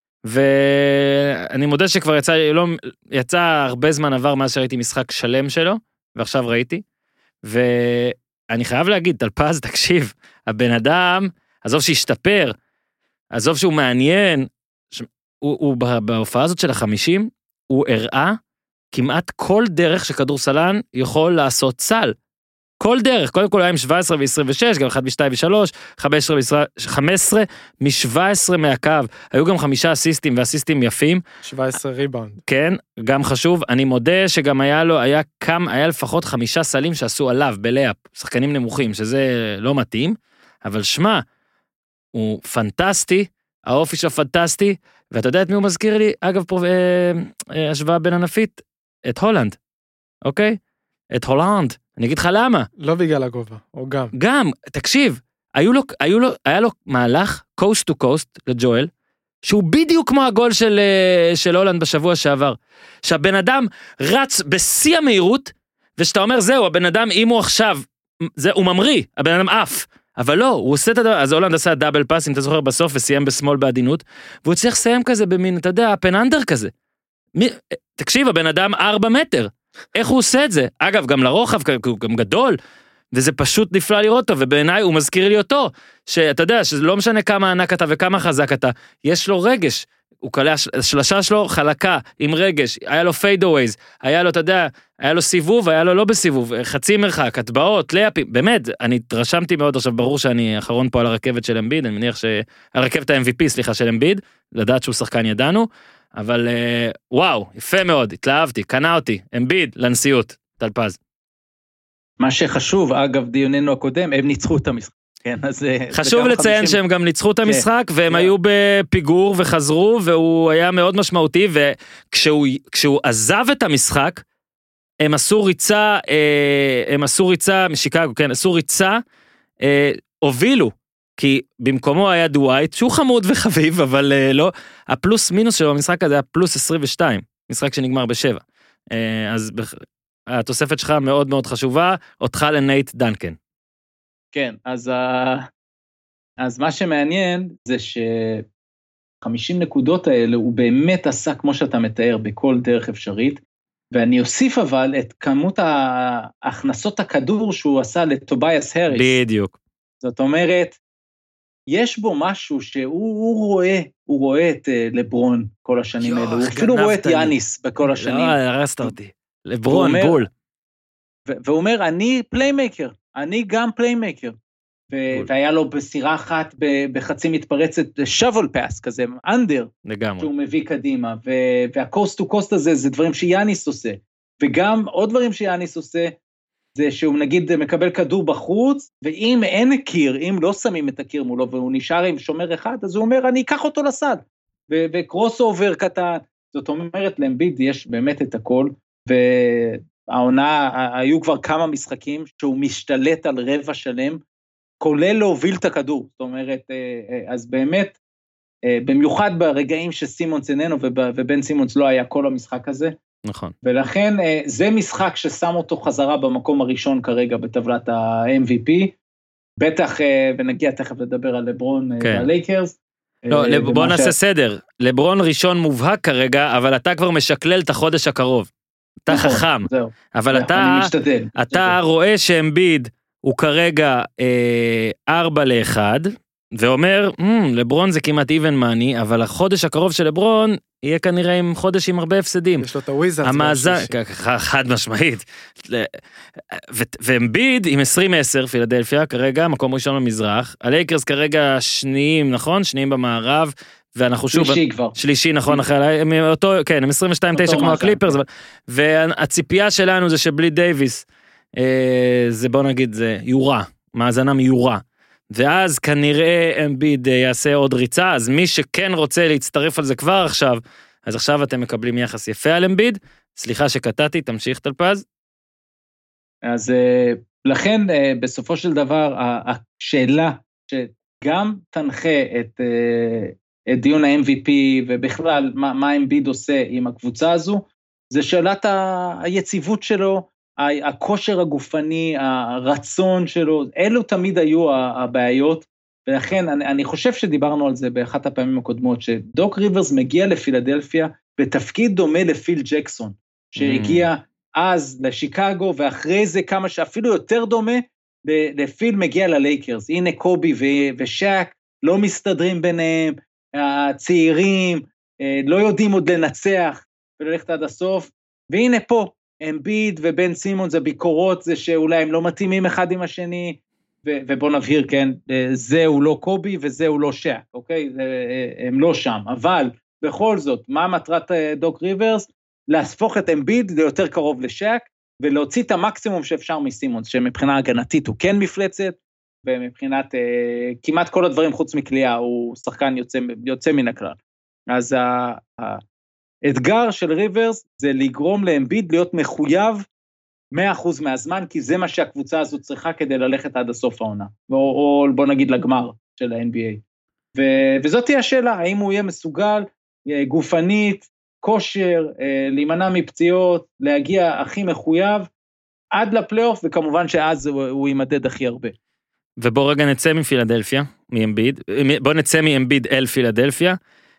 ואני מודה שכבר יצא, לא, יצא הרבה זמן עבר מאז שראיתי משחק שלם שלו, ועכשיו ראיתי, ואני חייב להגיד, טלפז, תקשיב, הבן אדם, עזוב שהשתפר, עזוב שהוא מעניין, ש... הוא, הוא בהופעה הזאת של החמישים, הוא הראה כמעט כל דרך שכדורסלן יכול לעשות סל. כל דרך, קודם כל היה עם שבע עשרה ו-עשרים ושש, גם אחד ב-שתיים ו-שלוש, חמש עשרה מ-שבע עשרה מהקו, היו גם חמישה אסיסטים ואסיסטים יפים. שבע עשרה ריבאונד. כן, גם חשוב, אני מודה שגם היה לו, היה כמה, היה לפחות חמישה סלים שעשו עליו בלאפ, שחקנים נמוכים, שזה לא מתאים, אבל שמה, הוא פנטסטי, האופי שלו פנטסטי, ואתה יודע את מי הוא מזכיר לי? אגב, פה אה, אה, השוואה בין ענפית, את הולנד, אוקיי? את הולנד. אני אגיד לך למה. לא בגלל הגובה, או גם. גם, תקשיב, היו לו, היו לו, היה לו מהלך coast to coast לג'ואל, שהוא בדיוק כמו הגול של, של הולנד בשבוע שעבר. שהבן אדם רץ בשיא המהירות, ושאתה אומר, זהו, הבן אדם, אם הוא עכשיו, זה, הוא ממריא, הבן אדם אף, אבל לא, הוא עושה את הדבר, אז הולנד עשה דאבל פאס, אם אתה זוכר בסוף, וסיים בשמאל בעדינות, והוא צריך לסיים כזה במין, אתה יודע, פנאנדר כזה. מי, תקשיב, הבן אדם ארבע מטר. איך הוא עושה את זה? אגב, גם לרוחב, הוא גם גדול, וזה פשוט נפלא לראות אותו, ובעיניי הוא מזכיר לי אותו, שאתה יודע, שלא משנה כמה ענק אתה וכמה חזק אתה, יש לו רגש, הוא קלה, השלשה שלו חלקה, עם רגש, היה לו פיידווייז, היה לו, אתה יודע, היה לו סיבוב, היה לו לא בסיבוב, חצי מרחק, הטבעות, לייפים, באמת, אני התרשמתי מאוד, עכשיו ברור שאני אחרון פה על הרכבת של אמביד, אני מניח שעל הרכבת ה-אם וי פי, סליחה, של אמביד, לדעת שהוא שחקן ידענו, אבל וואו, יפה מאוד, התלהבתי, קנה אותי, אמביד, לנשיאות, טלפז. מה שחשוב, אגב דיוננו הקודם, הם ניצחו את המשחק. כן, אז חשוב לציין חמישים... שהם גם ניצחו את המשחק, כן, והם כן. היו בפיגור וחזרו, והוא היה מאוד משמעותי, וכשהוא כשהוא עזב את המשחק, הם עשו ריצה, הם עשו ריצה משיקגו, כן, עשו ריצה, הובילו, כי במקומו היה דווייט, שהוא חמוד וחביב, אבל לא, הפלוס מינוס שלו במשחק הזה היה פלוס עשרים ושתיים, משחק שנגמר בשבע. אז התוספת שלך מאוד מאוד חשובה, אותך לנייט דנקן. כן, אז, אז מה שמעניין זה ש-חמישים נקודות האלה הוא באמת עשה כמו שאתה מתאר בכל דרך אפשרית, ואני אוסיף אבל את כמות ההכנסות הכדור שהוא עשה לטובייס הריס. בדיוק. זאת אומרת, יש בו משהו שהוא רואה, הוא רואה את לברון כל השנים האלה, הוא אפילו רואה את יאניס בכל השנים. לא, הרסת אותי. לברון, בול. והוא אומר, אני פליימקר, אני גם פליימקר. והיה לו בסירה אחת בחצי מתפרצת, שוול פאס כזה, אנדר, שהוא מביא קדימה, והקוסט טו קוסט הזה, זה דברים שיאניס עושה. וגם עוד דברים שיאניס עושה, זה שהוא נגיד מקבל כדור בחוץ, ואם אין קיר, אם לא שמים את הקיר מולו, והוא נשאר עם שומר אחד, אז הוא אומר, אני אקח אותו לסד, וקרוס אובר קטן. זאת אומרת, לאמביד יש באמת את הכל, והעונה, היו כבר כמה משחקים, שהוא משתלט על רבע שלם, כולל להוביל את הכדור. זאת אומרת, אז באמת, במיוחד ברגעים שסימונס איננו, ובן סימונס לא היה כל המשחק הזה, נכון. ולכן זה משחק ששם אותו חזרה במקום הראשון כרגע בטבלת ה-אם וי פי, בטח, ונגיע תכף לדבר על לברון והלייקרס. לא, בוא נעשה סדר, לברון ראשון מובהק כרגע, אבל אתה כבר משקלל את החודש הקרוב, אתה חכם, אבל אתה רואה שאמביד הוא כרגע ארבע לאחד, ואומר, לברון זה כמעט even money, אבל החודש הקרוב של לברון, יהיה כנראה עם חודש עם הרבה הפסדים. יש לו את הוויזארדס. המאזן, חד משמעית. ואמביד עם עשרים עשר, פילדלפיה, כרגע, מקום ראשון במזרח, הלייקרס כרגע שניים, נכון? שניים במערב, ואנחנו שוב... שלישי כבר. שלישי, נכון, אחרי, אותו, כן, הם עשרים ושתיים תשע כמו הקליפרס, והציפייה שלנו זה שבלי דייביס, זה בוא נגיד, זה יורה, מאזנם יורה. ואז כנראה אמביד יעשה עוד ריצה, אז מי שכן רוצה להצטרף על זה כבר עכשיו, אז עכשיו אתם מקבלים יחס יפה על אמביד, סליחה שקטעתי, תמשיך תלפז. אז לכן בסופו של דבר, השאלה שגם תנחה את, את דיון ה-אם וי פי, ובכלל מה, מה אמביד עושה עם הקבוצה הזו, זה שאלת היציבות שלו, הכושר הגופני, הרצון שלו, אלו תמיד היו הבעיות, ולכן אני, אני חושב שדיברנו על זה באחת הפעמים הקודמות, שדוק ריברס מגיע לפילדלפיה, בתפקיד דומה לפיל ג'קסון, שהגיע אז לשיקגו, ואחרי זה כמה שאפילו יותר דומה, לפיל מגיע ללייקרס, הנה קובי ושאק, לא מסתדרים ביניהם, הצעירים, לא יודעים עוד לנצח, וללכת עד הסוף, והנה פה, אמביד ובן סימון זה ביקורות, זה שאולי הם לא מתאימים אחד עם השני, ו- ובוא נבהיר, כן, זהו לא קובי וזהו לא שאק, אוקיי? הם לא שם, אבל בכל זאת, מה מטרת דוק ריברס? להפוך את אמביד ליותר קרוב לשאק, ולהוציא את המקסימום שאפשר מסימונס, שמבחינה הגנתית הוא כן מפלצת, ומבחינת אה, כמעט כל הדברים חוץ מקליעה, הוא שחקן יוצא, יוצא מן הכלל. אז ה... ה- אתגר של ריברס זה לגרום לאמביד להיות מחויב מאה אחוז מהזמן, כי זה מה שהקבוצה הזאת צריכה כדי ללכת עד הסוף העונה, או, או בוא נגיד לגמר של ה-אן בי איי. ו, וזאת תהיה השאלה, האם הוא יהיה מסוגל, גופנית, כושר, להימנע מפציעות, להגיע הכי מחויב, עד לפלייאוף, וכמובן שאז הוא, הוא יימדד הכי הרבה. ובוא רגע נצא מפילדלפיה, מאמביד, בוא נצא מאמביד אל פילדלפיה,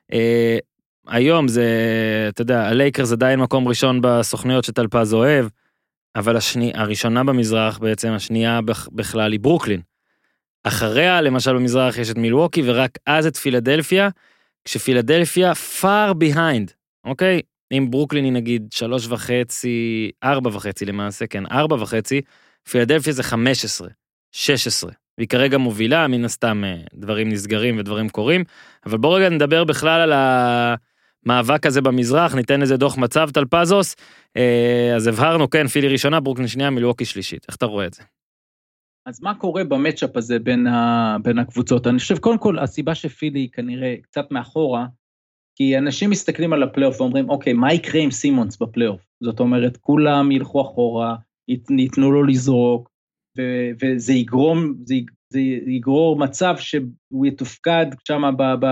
היום זה, אתה יודע, הלייקרס עדיין מקום ראשון בסוכניות שטלפז אוהב, אבל השני, הראשונה במזרח בעצם, השנייה בכלל היא ברוקלין. אחריה, למשל במזרח, יש את מילווקי, ורק אז את פילדלפיה, כשפילדלפיה far behind, אוקיי? אם ברוקלין היא נגיד שלוש וחצי, ארבע וחצי למעשה, כן, ארבע וחצי, פילדלפיה זה חמש עשרה, שש עשרה, והיא כרגע מובילה, מן הסתם דברים נסגרים ודברים קורים, אבל בוא רגע נדבר בכלל על ה... המאבק הזה במזרח, ניתן איזה דוח מצב טלפזוס, אז הבהרנו, כן, פילי ראשונה, ברוקלין שנייה, מילווקי שלישית, איך אתה רואה את זה? אז מה קורה במצ'אפ הזה בין, ה, בין הקבוצות? אני חושב, קודם כל, הסיבה שפילי כנראה קצת מאחורה, כי אנשים מסתכלים על הפלייאוף ואומרים, אוקיי, מה יקרה עם סימונס בפלייאוף? זאת אומרת, כולם ילכו אחורה, ייתנו לו לזרוק, ו- וזה יגרום, זה, זה יגרור מצב שהוא יתופקד שם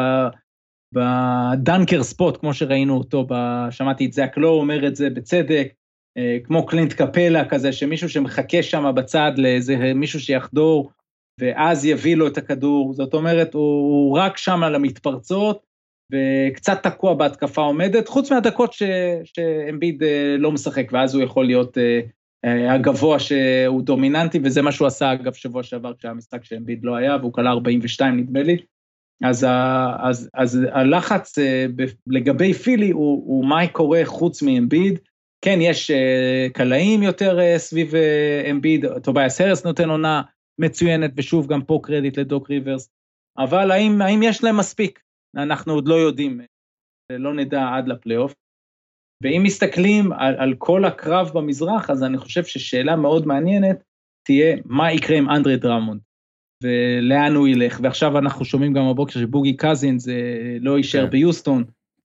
בדנקר ספוט, כמו שראינו אותו, שמעתי את זה, הקלו אומר את זה בצדק, כמו קלינט קפלה כזה, שמישהו שמחכה שם בצד לאיזה מישהו שיחדור, ואז יביא לו את הכדור, זאת אומרת, הוא, הוא רק שם על המתפרצות, וקצת תקוע בהתקפה עומדת, חוץ מהדקות ש, שאמביד לא משחק, ואז הוא יכול להיות הגבוה שהוא דומיננטי, וזה מה שהוא עשה אגב שבוע שעבר, כשהמשחק שאמביד לא היה, והוא קלה ארבעים ושתיים נדמה לי, אז, אז, אז הלחץ לגבי פילי, הוא, הוא מה קורה חוץ מאמביד, כן, יש קלעים יותר סביב אמביד, טובייס הרס נותן עונה מצוינת, ושוב גם פה קרדיט לדוק ריברס, אבל האם, האם יש להם מספיק? אנחנו עוד לא יודעים, לא נדע עד לפלייאוף, ואם מסתכלים על, על כל הקרב במזרח, אז אני חושב ששאלה מאוד מעניינת, תהיה מה יקרה עם אנדרי דרמונד, ולאן הוא ילך, ועכשיו אנחנו שומעים גם הבוקר שבוגי קזינס לא יישאר ביוסטון,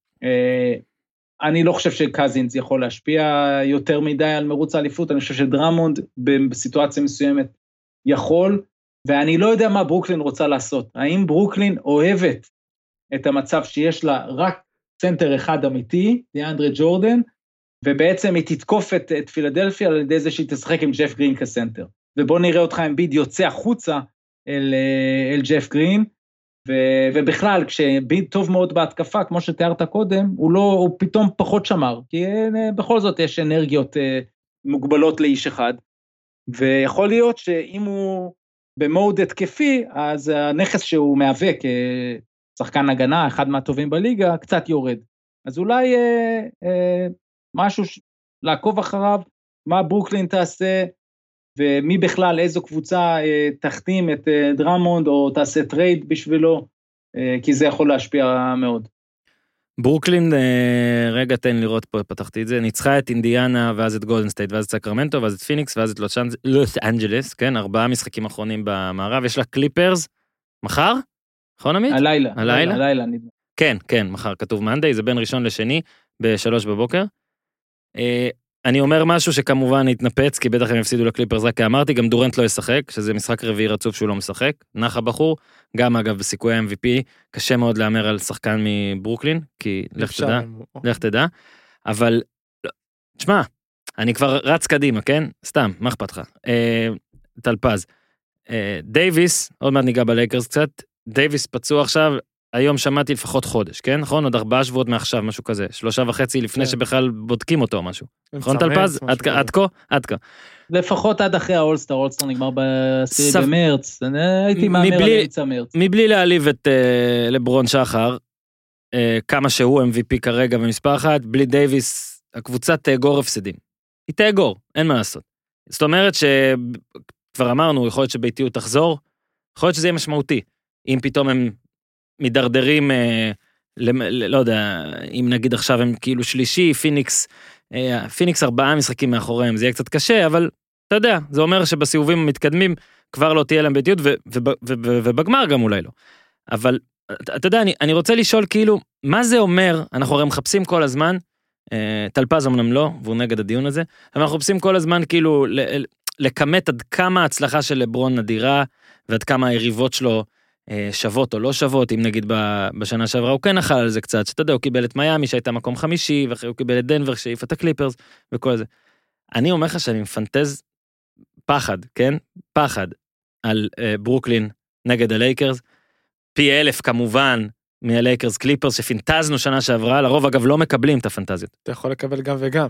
אני לא חושב שקזינס יכול להשפיע יותר מדי על מרוץ האליפות, אני חושב שדרמונד בסיטואציה מסוימת יכול, ואני לא יודע מה ברוקלין רוצה לעשות, האם ברוקלין אוהבת את המצב שיש לה רק סנטר אחד אמיתי, דיאנדרי ג'ורדן, ובעצם היא תתקוף את, את פילדלפיה על ידי זה שהיא תשחק עם ג'ף גרין כסנטר, ובוא נראה אותך אמביד יוצא החוצה אל, אל ג'ף גרין, ו, ובכלל, כשאמביד טוב מאוד בהתקפה, כמו שתיארת קודם, הוא, לא, הוא פתאום פחות שמר, כי בכל זאת יש אנרגיות מוגבלות לאיש אחד, ויכול להיות שאם הוא במוד התקפי, אז הנכס שהוא מהווה כשחקן הגנה, אחד מהטובים בליגה, קצת יורד. אז אולי אה, אה, משהו ש... לעקוב אחריו, מה ברוקלין תעשה, ומי בכלל, איזו קבוצה אה, תחתים את אה, דרמונד, או תעשה טרייד בשבילו, אה, כי זה יכול להשפיע מאוד. ברוקלין, אה, רגע תן לראות פה, פתחתי את זה, ניצחה את אינדיאנה, ואז את גולדן סטייט, ואז את סקרמנטו, ואז את פיניקס, ואז את לוס אנג'לס, כן, ארבעה משחקים אחרונים במערב, יש לה קליפרס, מחר? נכון עמית? הלילה. הלילה? הלילה. כן, כן, מחר כתוב מנדי, זה בין ראשון לשני, בשלוש בבוקר. אה, אני אומר משהו שכמובן התנפץ, כי בטח הם הפסידו לקליפרס, רק כי אמרתי, גם דורנט לא ישחק, שזה משחק רביעי רצוף שהוא לא משחק, נח הבחור, גם אגב בסיכוי ה-אם וי פי, קשה מאוד לאמר על שחקן מברוקלין, כי לך תדע, לך תדע, אבל, תשמע, אני כבר רץ קדימה, כן? סתם, מה אכפת לך? אה, טלפז, אה, דייביס, עוד מעט ניגע בלייקרס קצת, דייביס פצוע עכשיו, היום שמעתי לפחות חודש, כן? נכון? עוד ארבעה שבועות מעכשיו, משהו כזה, שלושה וחצי לפני שבכלל בודקים אותו או משהו. נכון טלפז? עד כה? עד כה. לפחות עד אחרי האולסטר, האולסטר נגמר בעשירי במרץ, הייתי מאמר על אמצע מרץ. מבלי להעליב את לברון שחר, כמה שהוא אם וי פי כרגע במספר אחת, בלי דייביס, הקבוצה תאגור הפסדים. היא תאגור, אין מה לעשות. זאת אומרת שכבר אמרנו, יכול להיות שביתיות תחזור, יכול להיות שזה יהיה משמעותי. אם פתאום הם מדרדרים, אה, ל, לא יודע, אם נגיד עכשיו הם כאילו שלישי, פיניקס, אה, פיניקס ארבעה משחקים מאחוריהם, זה יהיה קצת קשה, אבל אתה יודע, זה אומר שבסיבובים המתקדמים כבר לא תהיה להם ביתיות, ו, ו, ו, ו, ו, ובגמר גם אולי לא. אבל אתה, אתה יודע, אני, אני רוצה לשאול כאילו, מה זה אומר, אנחנו הרי מחפשים כל הזמן, אה, טלפז אמנם לא, והוא נגד הדיון הזה, אבל אנחנו מחפשים כל הזמן כאילו, ל, לקמת עד כמה ההצלחה של לברון נדירה, ועד כמה היריבות שלו, שוות או לא שוות, אם נגיד בשנה שעברה הוא כן אכל על זה קצת, שאתה יודע, הוא קיבל את מיאמי שהייתה מקום חמישי, ואחרי הוא קיבל את דנבר שהעיף את הקליפרס, וכל זה. אני אומר לך שאני מפנטז פחד, כן? פחד על uh, ברוקלין נגד הלייקרס, פי אלף כמובן מהלייקרס קליפרס שפינטזנו שנה שעברה, לרוב אגב לא מקבלים את הפנטזיות. אתה יכול לקבל גם וגם.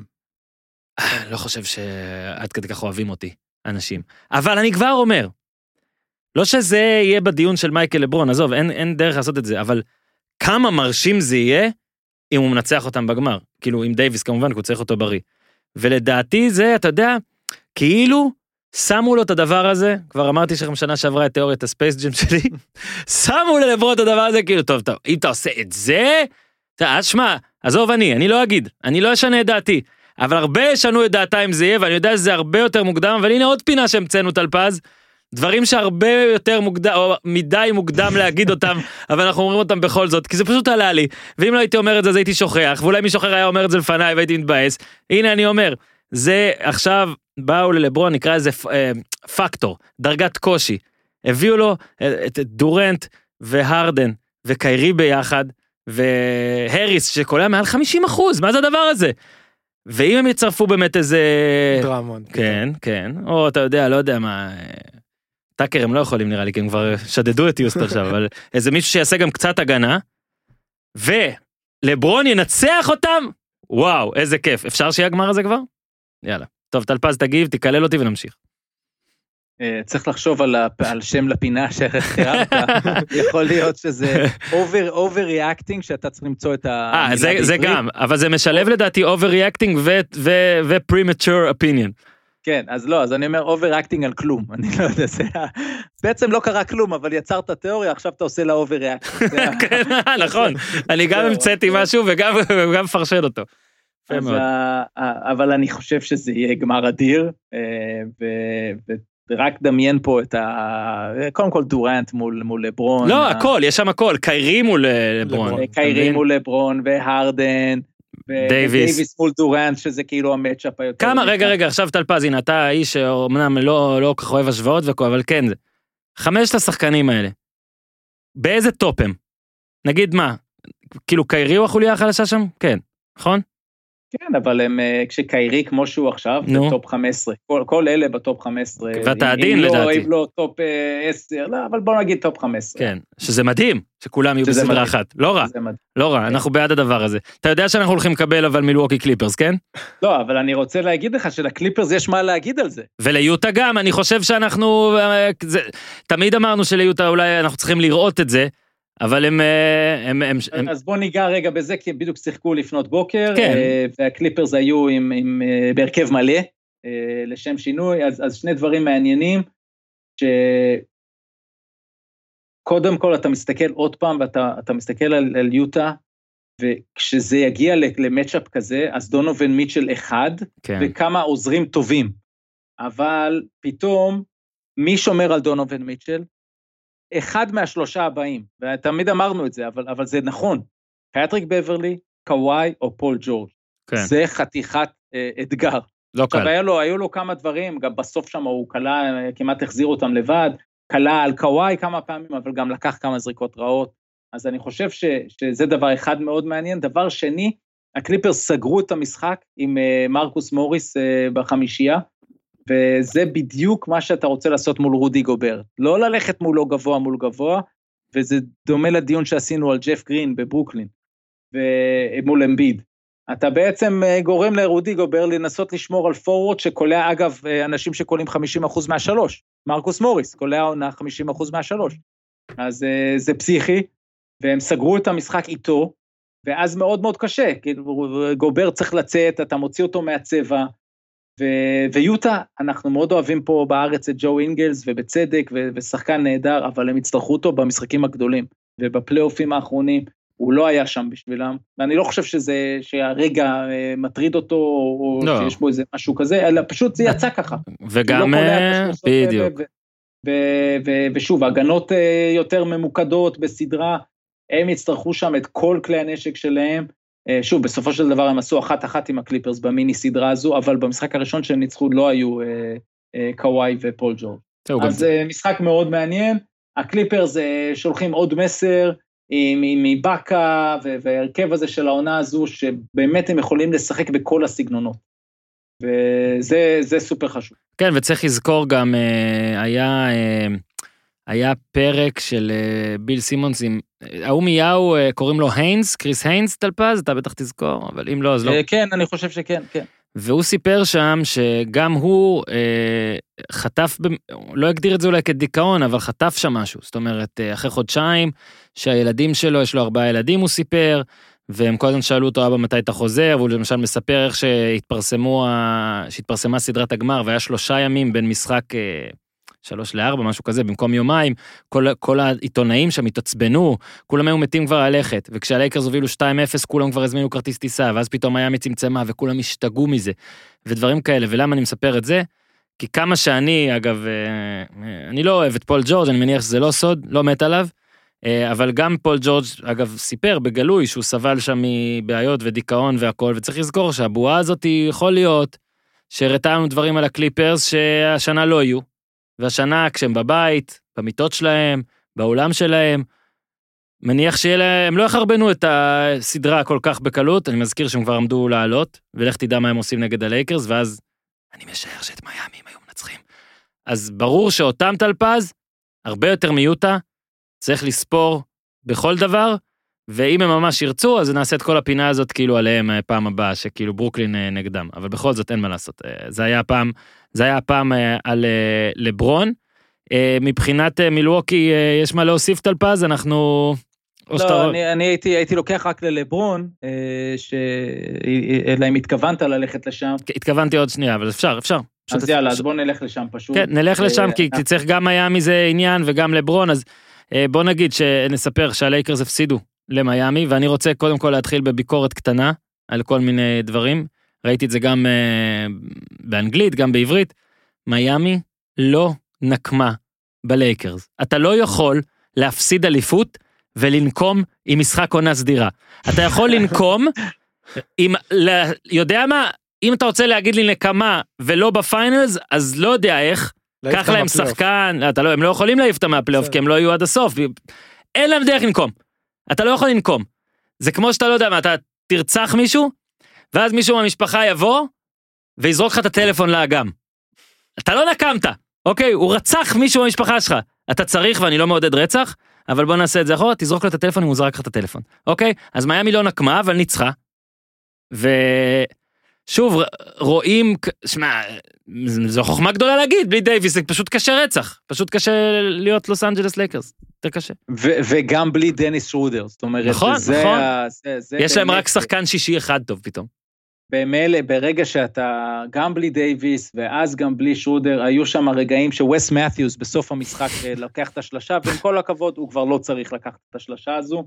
לא חושב שעד כדי כך אוהבים אותי, אנשים. אבל אני כבר אומר, לא שזה יהיה בדיון של מייקל לברון, עזוב, אין, אין דרך לעשות את זה, אבל כמה מרשים זה יהיה אם הוא מנצח אותם בגמר, כאילו עם דייביס כמובן, כי הוא צריך אותו בריא. ולדעתי זה, אתה יודע, כאילו שמו לו את הדבר הזה, כבר אמרתי שכם שנה שעברה את תיאוריית הספייס ג'ים שלי, שמו ללברון את הדבר הזה, כאילו, טוב, טוב, אם אתה עושה את זה, אתה, שמה, עזוב אני, אני לא אגיד, אני לא אשנה את דעתי, אבל הרבה ישנו את דעתה אם זה יהיה, ואני יודע שזה הרבה יותר מוקדם, אבל הנה עוד פינה שהמצאנו טלפז, דברים שהרבה יותר מוקדם, או מדי מוקדם להגיד אותם, אבל אנחנו אומרים אותם בכל זאת, כי זה פשוט עלה לי, ואם לא הייתי אומר את זה, אז הייתי שוכח, ואולי מישהו אחר היה אומר את זה לפניי, והייתי מתבאס. הנה אני אומר, זה עכשיו, באו ללברון, נקרא איזה פקטור, דרגת קושי, הביאו לו את דורנט והרדן, וקיירי ביחד, והריס שקולה מעל חמישים אחוז, מה זה הדבר הזה? ואם הם יצרפו באמת איזה... דרמון. כן, כן, או אתה יודע, לא יודע מה... טאקר הם לא יכולים נראה לי, כי הם כבר שדדו את יוסט עכשיו, אבל איזה מישהו שיעשה גם קצת הגנה, ולברון ינצח אותם, וואו, איזה כיף. אפשר שיהיה הגמר הזה כבר? יאללה. טוב, טלפז תגיב, תקלל אותי ונמשיך. צריך לחשוב על, הפ... על שם לפינה שחררת, יכול להיות שזה over, overreacting, שאתה צריך למצוא את ה... אה, זה, זה גם, אבל זה משלב לדעתי overreacting ו- ו- ו-premature opinion. כן, אז לא, אז אני אומר overreacting על כלום, אני לא יודע, זה... בעצם לא קרה כלום, אבל יצרת תיאוריה, עכשיו אתה עושה לה overreacting. כן, נכון, אני גם המצאתי משהו וגם מפרשן אותו. אבל אני חושב שזה יהיה גמר אדיר, ו... רק דמיין פה את ה... קודם כל דורנט מול, מול לברון. לא, הכל, יש שם הכל, קיירי מול לברון. קיירי מול לברון, והרדן, ודייביס מול דורנט, שזה כאילו המצ'אפ היותר... כמה, רגע, רגע, עכשיו טלפז, הנה, אתה האיש שאומנם לא, לא כך אוהב השוואות וכה, אבל כן, זה. חמשת השחקנים האלה, באיזה טופ הם? נגיד מה? כאילו קיירי הוא החוליה החלשה שם? כן, נכון? כן, אבל הם, כשקיירי כמו שהוא עכשיו, זה טופ חמש עשרה, כל, כל אלה בטופ חמש עשרה. ואתה עדין לדעתי. אם לא טופ עשר, לא, אבל בוא נגיד טופ חמש עשרה. כן, שזה מדהים, שכולם יהיו בסדרה אחת. לא רע, לא רע, אנחנו בעד הדבר הזה. אתה יודע שאנחנו הולכים לקבל אבל מילווקי קליפרס, כן? לא, אבל אני רוצה להגיד לך שלקליפרס יש מה להגיד על זה. וליוטה גם, אני חושב שאנחנו, תמיד אמרנו שליוטה אולי אנחנו צריכים לראות את זה, אבל הם, הם, הם, הם... אז בוא ניגע רגע בזה, כי בדיוק שיחקו לפנות בוקר, כן. והקליפרס היו עם, עם, בהרכב מלא, לשם שינוי, אז, אז שני דברים מעניינים, שקודם כל אתה מסתכל עוד פעם, ואתה אתה מסתכל על, על יוטה, וכשזה יגיע למצ'אפ כזה, אז דונובין מיטשל אחד, כן. וכמה עוזרים טובים, אבל פתאום, מי שומר על דונובין מיטשל? אחד מהשלושה הבאים, ותמיד אמרנו את זה, אבל, אבל זה נכון, פטריק בברלי, קוואי או פול ג'ורג'. כן. זה חתיכת אה, אתגר. לא קל. עכשיו, היה לו, היו לו כמה דברים, גם בסוף שם הוא קלה, כמעט החזיר אותם לבד, קלה על קוואי כמה פעמים, אבל גם לקח כמה זריקות רעות, אז אני חושב ש, שזה דבר אחד מאוד מעניין. דבר שני, הקליפרס סגרו את המשחק עם אה, מרקוס מוריס אה, בחמישייה, וזה בדיוק מה שאתה רוצה לעשות מול רודי גובר, לא ללכת מולו גבוה מול גבוה, וזה דומה לדיון שעשינו על ג'ף גרין בברוקלין, ומול אמביד, אתה בעצם גורם לרודי גובר לנסות לשמור על פורוורד, שקולע אגב אנשים שקולים חמישים אחוז מהשלוש, מרקוס מוריס, קולע עונה חמישים אחוז מהשלוש, אז זה פסיכי, והם סגרו את המשחק איתו, ואז מאוד מאוד קשה, כי גובר צריך לצאת, אתה מוציא אותו מהצבע, ויוטה, אנחנו מאוד אוהבים פה בארץ את ג'ו אינגלס, ובצדק, ושחקן נהדר, אבל הם הצטרכו אותו במשחקים הגדולים, ובפלייאופים האחרונים, הוא לא היה שם בשבילם, ואני לא חושב שזה, שהרגע מטריד אותו, או לא. שיש בו איזה משהו כזה, אלא פשוט זה יצא ככה. וגם, בדיוק. ושוב, הגנות יותר ממוקדות בסדרה, הם יצטרכו שם את כל כלי הנשק שלהם, שוב, בסופו של דבר הם עשו אחת-אחת עם הקליפרס במיני סדרה הזו, אבל במשחק הראשון שהם ניצחו לא היו אה, אה, קוואי ופול ג'ורג'. אז אה, משחק מאוד מעניין, הקליפרס אה, שולחים עוד מסר, מבקה והרכב הזה של העונה הזו, שבאמת הם יכולים לשחק בכל הסגנונות, וזה זה סופר חשוב. כן, וצריך לזכור גם, אה, היה... אה... היה פרק של ביל סימונס עם, ההוא מיהו, קוראים לו היינס, קריס היינס טלפז, אתה בטח תזכור, אבל אם לא, אז לא. כן, אני חושב שכן, כן. והוא סיפר שם שגם הוא אה, חטף, לא הגדיר את זה אולי כדיכאון, אבל חטף שם משהו, זאת אומרת, אחרי חודשיים, שהילדים שלו, יש לו ארבעה ילדים, הוא סיפר, והם כל הזמן שאלו אותו, אבא, מתי אתה חוזר, והוא למשל מספר איך שהתפרסמו, שהתפרסמה סדרת הגמר, והיה שלושה ימים בין משחק... אה, שלוש לארבע, משהו כזה, במקום יומיים, כל, כל העיתונאים שם התעצבנו, כולם היו מתים כבר ללכת, וכשהלייקרס הובילו שתיים אפס, כולם כבר הזמינו כרטיס טיסה, ואז פתאום היה מצמצמה, וכולם השתגעו מזה, ודברים כאלה, ולמה אני מספר את זה? כי כמה שאני, אגב, אני לא אוהב את פול ג'ורג', אני מניח שזה לא סוד, לא מת עליו, אבל גם פול ג'ורג', אגב, סיפר בגלוי, שהוא סבל שם מבעיות ודיכאון והכל, וצריך לזכור שהבועה הזאת יכול להיות, שהראתה לנו דברים על הקליפרס שהשנה לא יהיו, והשנה כשהם בבית, במיטות שלהם, באולם שלהם, מניח שהם לא יחרבנו את הסדרה כל כך בקלות, אני מזכיר שהם כבר עמדו לעלות, ולך תדע מה הם עושים נגד הלייקרס, ואז אני משער שאת מיאמי הם היו מנצחים. אז ברור שאותם תלפז, הרבה יותר מיוטה, צריך לספור בכל דבר, ואם הם ממש ירצו, אז נעשה את כל הפינה הזאת כאילו עליהם פעם הבאה, שכאילו ברוקלין נגדם, אבל בכל זאת אין מה לעשות. זה היה פעם, זה היה פעם על לברון, מבחינת מילווקי יש מה להוסיף תלפז, אנחנו... לא, אני, אני הייתי, הייתי לוקח רק ללברון, אלא אם התכוונת ללכת לשם. התכוונתי עוד שנייה, אבל אפשר, אפשר. אז יאללה, אז בוא נלך לשם פשוט. כן, נלך לשם, כי צריך גם מיאמי זה עניין, וגם לברון, אז בוא נגיד שנספר שהלייקרס הפסידו למיאמי, ואני רוצה קודם כל להתחיל בביקורת קטנה, על כל מיני דברים, ראיתי את זה גם באנגלית, גם בעברית, מיאמי לא נקמה בלייקרס. אתה לא יכול להפסיד אליפות, ולנקום עם משחק עונה סדירה. אתה יכול לנקום, עם, יודע מה, אם אתה רוצה להגיד לי נקמה, ולא בפיינלס, אז לא יודע איך, קח להם שחקן, אתה לא, הם לא יכולים להעיף אותם מהפלייאוף, כי הם לא יהיו עד הסוף, אין להם דרך לנקום, אתה לא יכול לנקום, זה כמו שאתה לא יודע מה, אתה תרצח מישהו, ואז מישהו מהמשפחה יבוא, ויזרוק לך את הטלפון לאגם, אתה לא נקמת, אוקיי, הוא רצח מישהו מהמשפחה שלך, אתה צריך, ואני לא מעודד רצח, אבל בוא נעשה את זה אחורה, תזרוק לו את הטלפון, אם הוא זרק לך את הטלפון, אוקיי? אז מיאמי לא נקמה, אבל ניצחה, ושוב, רואים, שמה, זו חוכמה גדולה להגיד, בלי דייביס, זה פשוט קשה רצח, פשוט קשה להיות לוס אנג'לס לייקרס, יותר קשה. וגם בלי דניס שרודר, זאת אומרת, נכון, נכון, יש להם רק שחקן שישי אחד טוב פתאום. במילא, ברגע שאתה גם בלי דייביס, ואז גם בלי שרודר, היו שם הרגעים שווס מת'יוס בסוף המשחק לקח את השלשה, ועם כל הכבוד הוא כבר לא צריך לקחת את השלשה הזו,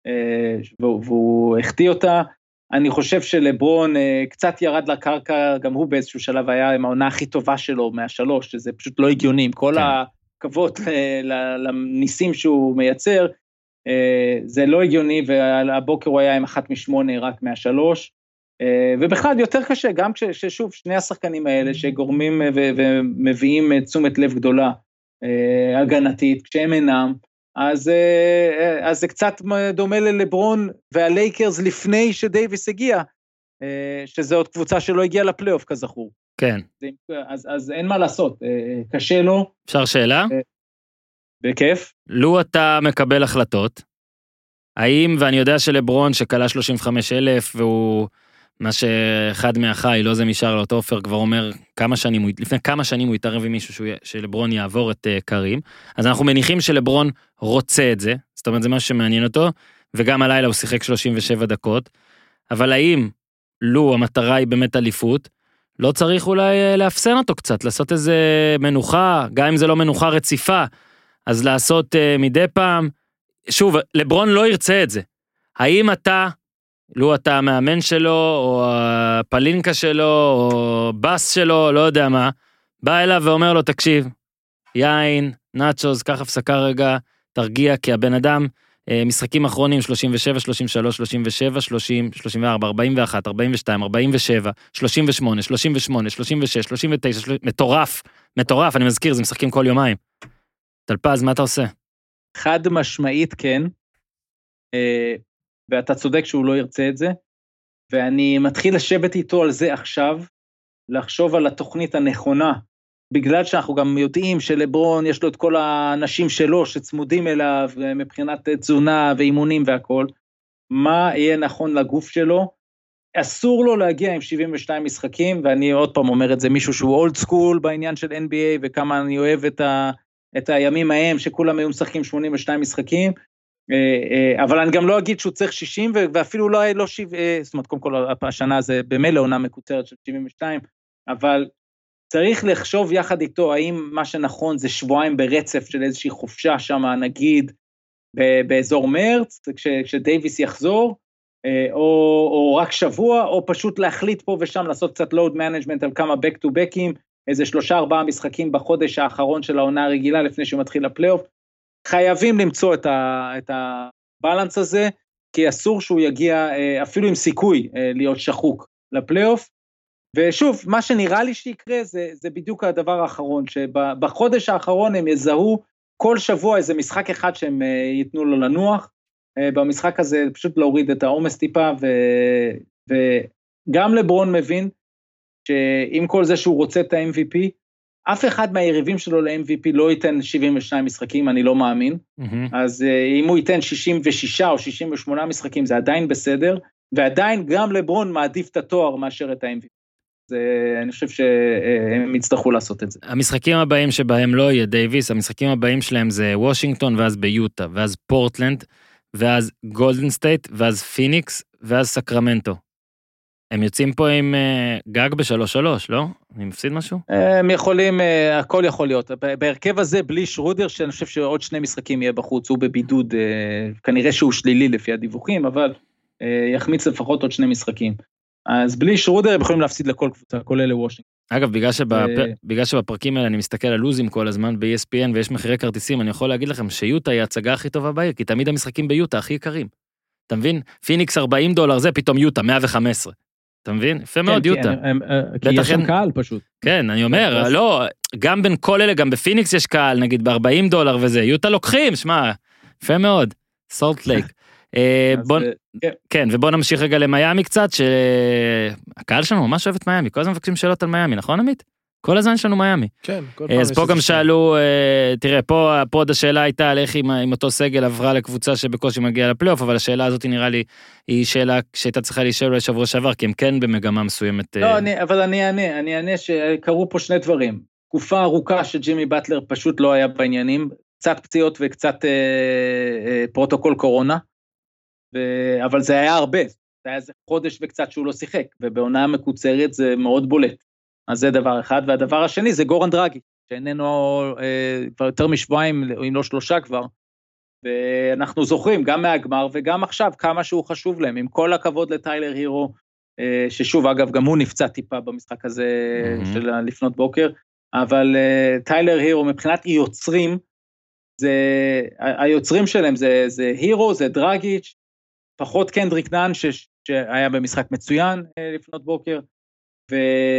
והוא החטיא אותה. אני חושב שלברון קצת ירד לקרקע, גם הוא באיזשהו שלב היה עם העונה הכי טובה שלו מהשלוש, שזה פשוט לא הגיוני, עם כל הכבוד לניסים שהוא מייצר, זה לא הגיוני, והבוקר הוא היה עם אחת משמונה רק מהשלוש, ובכלל יותר קשה, גם כששוב שני השחקנים האלה שגורמים ומביאים תשומת לב גדולה הגנתית, כשהם אינם, אז, אז זה קצת דומה ללברון והלייקרס לפני שדייביס הגיע, שזה עוד קבוצה שלא הגיעה לפלייאוף כזכור. כן. אז, אז אין מה לעשות, קשה לו. אפשר שאלה? בכיף. לו אתה מקבל החלטות, האם, ואני יודע שלברון שקלה שלושים וחמישה אלף והוא... מה שאחד מהחי, לא זה משרלוט אופר, כבר אומר כמה שנים, לפני כמה שנים הוא יתערב עם מישהו שלברון יעבור את קרים, אז אנחנו מניחים שלברון רוצה את זה, זאת אומרת זה משהו שמעניין אותו, וגם הלילה הוא שיחק שלושים ושבע דקות, אבל האם, לו המטרה היא באמת אליפות, לא צריך אולי להפסן אותו קצת, לעשות איזה מנוחה, גם אם זה לא מנוחה רציפה, אז לעשות מדי פעם, שוב, לברון לא ירצה את זה, האם אתה, לו אתה המאמן שלו, או הפלינקה שלו, או בס שלו, לא יודע מה, בא אליו ואומר לו, תקשיב, יין, נאצ'וז, קח הפסקה רגע, תרגיע, כי הבן אדם, משחקים אחרונים, שלושים ושבע, שלושים ושלוש, שלושים ושבע, שלושים, שלושים וארבע, ארבעים ואחת, ארבעים ושתיים, ארבעים ושבע, שלושים ושמונה, שלושים ושמונה, שלושים ושש, שלושים ותשע, מטורף, מטורף, אני מזכיר, זה משחקים כל יומיים. תלפז, מה אתה עושה? חד משמעית, כן. ואתה צודק שהוא לא ירצה את זה, ואני מתחיל לשבת איתו על זה עכשיו, לחשוב על התוכנית הנכונה, בגלל שאנחנו גם יודעים שלברון יש לו את כל האנשים שלו שצמודים אליו, מבחינת תזונה ואימונים והכל, מה יהיה נכון לגוף שלו, אסור לו להגיע עם שבעים ושתיים משחקים, ואני עוד פעם אומר את זה, מישהו שהוא אולד סקול בעניין של אן בי איי, וכמה אני אוהב את, ה, את הימים ההם, שכולם היו משחקים שמונים ושתיים משחקים, אבל אני גם לא אגיד שהוא צריך שישים, ואפילו לא היה לא שבעים, זאת אומרת, קודם כל השנה זה במילא עונה מקוצרת של שבעים ושתיים, אבל צריך לחשוב יחד איתו, האם מה שנכון זה שבועיים ברצף של איזושהי חופשה שם, נגיד, באזור מרץ, כש, כשדייביס יחזור, או, או רק שבוע, או פשוט להחליט פה ושם, לעשות קצת load management על כמה back to back'ים, איזה שלושה ארבעה משחקים בחודש האחרון של העונה הרגילה, לפני שהוא מתחיל לפלייאוף, חייבים למצוא את, ה, את הבלנס הזה, כי אסור שהוא יגיע, אפילו עם סיכוי, להיות שחוק לפלייאוף, ושוב, מה שנראה לי שיקרה, זה, זה בדיוק הדבר האחרון, שבחודש האחרון הם יזהו כל שבוע איזה משחק אחד שהם ייתנו לו לנוח, במשחק הזה פשוט להוריד את העומס טיפה, ו, וגם לברון מבין, שעם כל זה שהוא רוצה את ה-אם וי פי, אף אחד מהיריבים שלו ל-אם וי פי לא ייתן שבעים ושניים משחקים, אני לא מאמין, mm-hmm. אז אם הוא ייתן שישים ושישה או שישים ושמונה משחקים, זה עדיין בסדר, ועדיין גם לברון מעדיף את התואר מאשר את ה-אם וי פי. אני חושב שהם יצטרכו לעשות את זה. המשחקים הבאים שבהם לא יהיה דייביס, המשחקים הבאים שלהם זה וושינגטון, ואז ביוטה, ואז פורטלנד, ואז גולדן סטייט, ואז פיניקס, ואז סקרמנטו. הם יוצאים פה עם גג בשלוש שלוש, לא? אני מפסיד משהו? הם יכולים, הכל יכול להיות. בהרכב הזה, בלי שרודר, שאני חושב שעוד שני משחקים יהיה בחוץ, הוא בבידוד, כנראה שהוא שלילי לפי הדיווחים, אבל יחמיץ לפחות עוד שני משחקים. אז בלי שרודר הם יכולים להפסיד לכל קבוצה, כולל לוושינגטון. אגב, בגלל, שבפ... בגלל שבפרקים האלה אני מסתכל על לוזים כל הזמן ב-אי אס פי אן ויש מחירי כרטיסים, אני יכול להגיד לכם שיוטה היא ההצגה הכי טובה בעיר, כי תמיד המשחקים ביוטה הכי יקרים. אתה מבין? פיניקס ארבעים דולר, זה פתאום יוטה, מאה וחמש עשרה. אתה מבין? יפה מאוד יוטה. כי יש שם קהל פשוט. כן, אני אומר, לא, גם בין כל אלה, גם בפיניקס יש קהל, נגיד ב-ארבעים דולר וזה, יוטה לוקחים, שמע, יפה מאוד, סולט לייק. כן, ובוא נמשיך רגע למיימי קצת, שהקהל שלנו ממש אוהב את מיימי, כל הזמן מבקשים שאלות על מיימי, נכון עמית? כל הזמן שלנו מיימי. כן, כל פעם. אז פה גם שאלו, תראה, פה עוד השאלה הייתה על איך עם אותו סגל עברה לקבוצה שבקושי מגיעה לפלייאוף, אבל השאלה הזאת נראה לי, היא שאלה שהייתה צריכה להישאל לשבוע שעבר, כי הם כן במגמה מסוימת. לא, אבל אני אענה, אני אענה שקרו פה שני דברים. תקופה ארוכה שג'ימי באטלר פשוט לא היה בעניינים, קצת פציעות וקצת פרוטוקול קורונה, אבל זה היה הרבה, זה היה איזה חודש וקצת שהוא לא שיחק, ובעונה המקוצרת זה מאוד בולט. אז זה דבר אחד, והדבר השני זה גורן דרגי, שאיננו אה, כבר יותר משבועיים, אם לא שלושה כבר, ואנחנו זוכרים גם מהגמר וגם עכשיו כמה שהוא חשוב להם, עם כל הכבוד לטיילר הירו, אה, ששוב אגב גם הוא נפצע טיפה במשחק הזה mm-hmm. של לפנות בוקר, אבל אה, טיילר הירו מבחינת יוצרים, זה, היוצרים שלהם זה, זה הירו, זה דרגיץ', פחות קנדריק נאן ש, שהיה במשחק מצוין אה, לפנות בוקר, ו...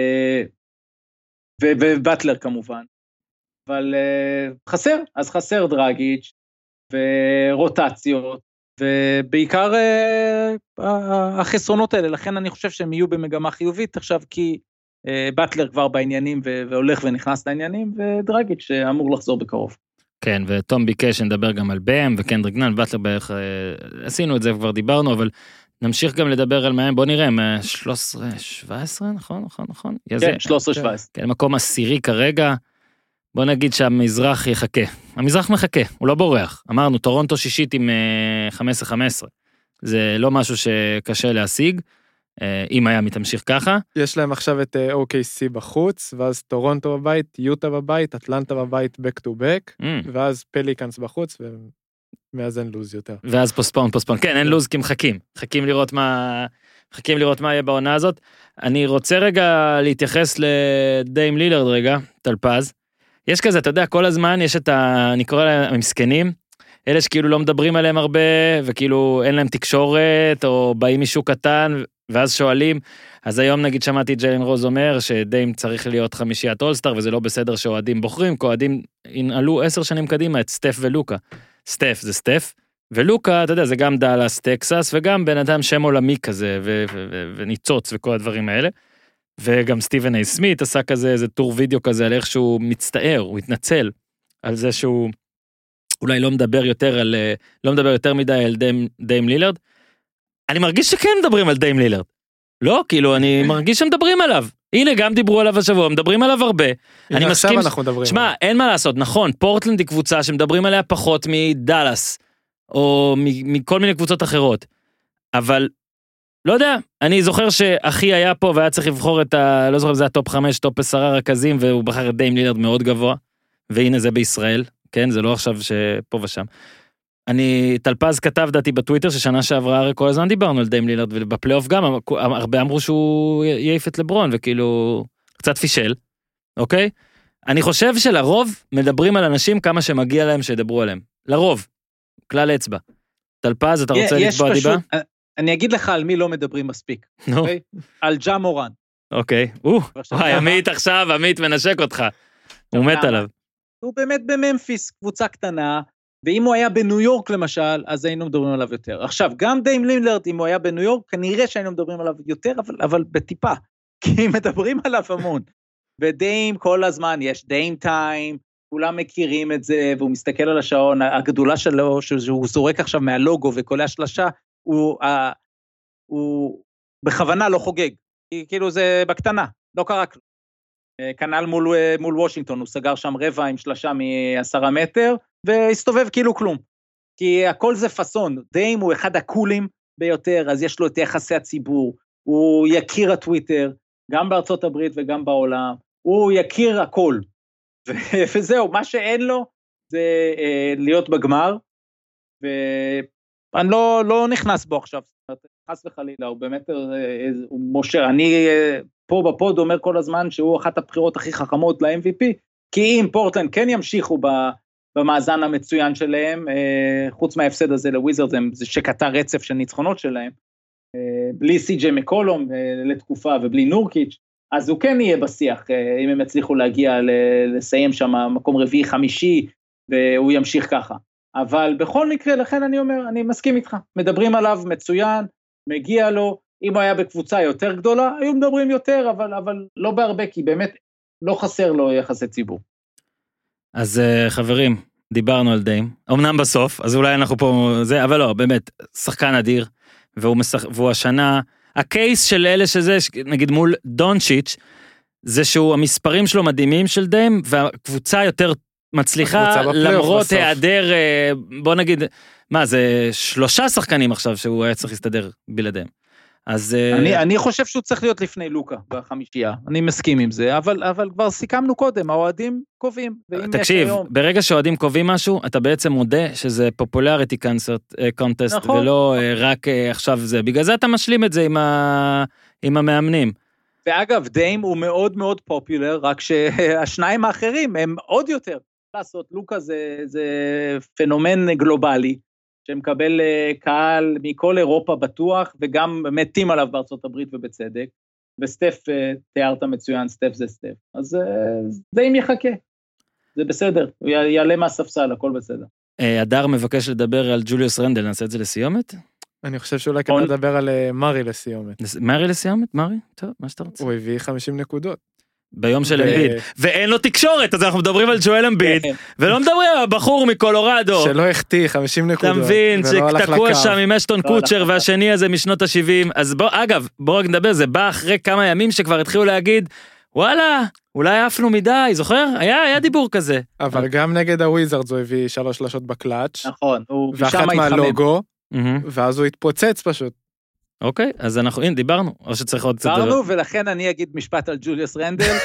ו... ובטלר כמובן, אבל uh, חסר, אז חסר דרגיץ' ורוטציות, ובעיקר uh, החסרונות האלה, לכן אני חושב שהם יהיו במגמה חיובית עכשיו, כי uh, בטלר כבר בעניינים ו... והולך ונכנס לעניינים, ודרגיץ' שאמור לחזור בקרוב. כן, וטום ביקש נדבר גם על בם, וקנדריק נאן, בטלר בערך, uh, עשינו את זה וכבר דיברנו, אבל נמשיך גם לדבר על מהם, בוא נראה, שלוש עשרה שבע עשרה, נכון, נכון, נכון? כן, שלוש עשרה שבע עשרה. כן, מקום עשירי כרגע, בוא נגיד שהמזרח יחכה. המזרח מחכה, הוא לא בורח. אמרנו, טורונטו שישית עם חמש עשרה חמש עשרה. זה לא משהו שקשה להשיג, אם היה מתמשיך ככה. יש להם עכשיו את או קיי סי בחוץ, ואז טורונטו בבית, יוטה בבית, אטלנטה בבית, back to back, ואז פליקנס בחוץ, ו... מאז אין לוז יותר. ואז פוספון, פוספון. כן, אין לוז כי מחכים. מחכים לראות מה, מחכים לראות מה יהיה בעונה הזאת. אני רוצה רגע להתייחס לדיים לילרד רגע, טלפז. יש כזה, אתה יודע, כל הזמן יש את ה... אני קורא להם המסכנים, אלה שכאילו לא מדברים עליהם הרבה, וכאילו אין להם תקשורת, או באים משוק קטן, ואז שואלים. אז היום נגיד שמעתי ג'יילן רוז אומר, שדיים צריך להיות חמישיית אולסטאר, וזה לא בסדר שאוהדים בוחרים, כי אוהדים ינעלו עשר שנים קדימה את סטף ולוקה. סטף זה סטף, ולוקה, אתה יודע, זה גם דאלאס, טקסס, וגם בן אדם שם עולמי כזה, ו- ו- ו- וניצוץ וכל הדברים האלה, וגם סטיבן איי סמית עשה כזה, איזה טור וידאו כזה, על איך שהוא מצטער, הוא התנצל, על זה שהוא אולי לא מדבר יותר על, לא מדבר יותר מדי על דיים, דיים לילרד, אני מרגיש שכן מדברים על דיים לילרד, לא, כאילו, אני מרגיש שמדברים עליו, הנה, גם דיברו עליו השבוע, מדברים עליו הרבה. אני מסכים, שמה, אין מה לעשות, נכון, פורטלנד היא קבוצה שמדברים עליה פחות מדלס, או מכל מיני קבוצות אחרות, אבל לא יודע, אני זוכר שאחי היה פה והיה צריך לבחור את ה... לא זוכר אם זה הטופ חמש, טופ עשרה רכזים, והוא בחר את דיים לילארד מאוד גבוה, והנה זה בישראל, כן, זה לא עכשיו שפה ושם. אני, טלפז כתב דעתי בטוויטר ששנה שעברה הרי כל הזמן דיברנו על דיים לילארד, ובפלייאוף גם, הרבה אמרו שהוא יעיף את לברון, וכאילו, קצת פישל, אוקיי? אני חושב שלרוב מדברים על אנשים כמה שמגיע להם שידברו עליהם. לרוב, כלל אצבע. טלפז, אתה רוצה לקבוע דיבה? אני אגיד לך על מי לא מדברים מספיק. על ג'ה מורן. אוקיי. וואי, עמית עכשיו, עמית מנשק אותך. הוא מת עליו. הוא באמת בממפיס, קבוצה קטנה, ואם הוא היה בניו יורק למשל, אז היינו מדברים עליו יותר. עכשיו, גם דיים לילארד, אם הוא היה בניו יורק, כנראה שהיינו מדברים עליו יותר, אבל, אבל בטיפה, כי מדברים עליו המון. ודיים כל הזמן, יש דיים טיים, כולם מכירים את זה, והוא מסתכל על השעון, הגדולה שלו, שהוא זורק עכשיו מהלוגו וקולע שלשה, הוא, הוא בכוונה לא חוגג, כאילו זה בקטנה, לא קרה כלום. כנ"ל מול, מול וושינגטון, הוא סגר שם רבע עם שלשה מעשרה מטר, והסתובב כאילו כלום. כי הכל זה פסון, דיים הוא אחד הקולים ביותר, אז יש לו את יחסי הציבור, הוא יכיר הטוויטר, גם בארצות הברית וגם בעולם, הוא יכיר הכל. ו- וזהו, מה שאין לו, זה אה, להיות בגמר, ואני לא, לא נכנס בו עכשיו, חס וחלילה, הוא באמת, אה, הוא מושר, אני אה, פה בפוד אומר כל הזמן, שהוא אחת הבחירות הכי חכמות ל-אם וי פי, כי אם פורטלנד כן ימשיכו ב... במאזן המצוין שלהם, חוץ מההפסד הזה לוויזרדס, זה שקטע רצף של ניצחונות שלהם, בלי סי.ג'יי מקולום לתקופה, ובלי נורקיץ', אז הוא כן יהיה בשיח, אם הם יצליחו להגיע, לסיים שם מקום רביעי חמישי, והוא ימשיך ככה. אבל בכל מקרה, לכן אני אומר, אני מסכים איתך, מדברים עליו מצוין, מגיע לו, אם הוא היה בקבוצה יותר גדולה, היו מדברים יותר, אבל, אבל לא בהרבה, כי באמת לא חסר לו יחסי ציבור. אז חברים, דיברנו על דיים, אמנם בסוף, אז אולי אנחנו פה, זה, אבל לא, באמת, שחקן אדיר, והוא, משח, והוא השנה, הקייס של אלה שזה, נגיד מול דונצ'יץ', זה שהוא, המספרים שלו מדהימים של דיים, והקבוצה יותר מצליחה, למרות היעדר, בוא נגיד, מה, זה שלושה שחקנים עכשיו, שהוא היה צריך להסתדר בלעדיהם. אז אני, אני חושב שהוא צריך להיות לפני לוקה בחמישייה, אני מסכים עם זה, אבל, אבל כבר סיכמנו קודם, האוהדים קובעים. תקשיב, היום... ברגע שהאוהדים קובעים משהו, אתה בעצם מודה שזה פופולריטי קונטסט, נכון. ולא רק עכשיו זה, בגלל זה אתה משלים את זה עם, ה... עם המאמנים. ואגב, דיים הוא מאוד מאוד פופולר, רק שהשניים האחרים הם עוד יותר, לעשות, לוקה זה, זה פנומן גלובלי, שמקבל קהל מכל אירופה בטוח, וגם מתים עליו בארצות הברית ובצדק, וסטף, תיארת מצוין, סטף זה סטף, אז זה אם יחכה, זה בסדר, הוא יעלה מהספסל, הכל בסדר. אדר מבקש לדבר על ג'וליוס רנדל, נעשה את זה לסיומת? אני חושב שאולי כדאי לדבר על מרי לסיומת. מרי לסיומת? מרי? טוב, מה שאתה רוצה. הוא הביא חמישים נקודות. ביום של אמביד, ואין לו תקשורת, אז אנחנו מדברים על ג'ואל אמביד, ולא מדברים על בחור מקולורדו. שלא החטיא, חמישים נקודות. אתה מבין, שתקוע שם עם אשטון קוצ'ר, והשני הזה משנות ה-שבעים, אז בוא, אגב, בוא רק נדבר, זה בא אחרי כמה ימים שכבר התחילו להגיד, וואלה, אולי עפנו מדי, זוכר? היה, היה דיבור כזה. אבל גם נגד הוויזארדס הוא הביא שלוש שלשות בקלאץ'. נכון, ואחת מהלוגו, ואז הוא התפוצץ פשוט. אוקיי, אז אנחנו, הנה, דיברנו, או שצריך עוד קצת... דיברנו, ולכן אני אגיד משפט על ג'וליוס רנדל,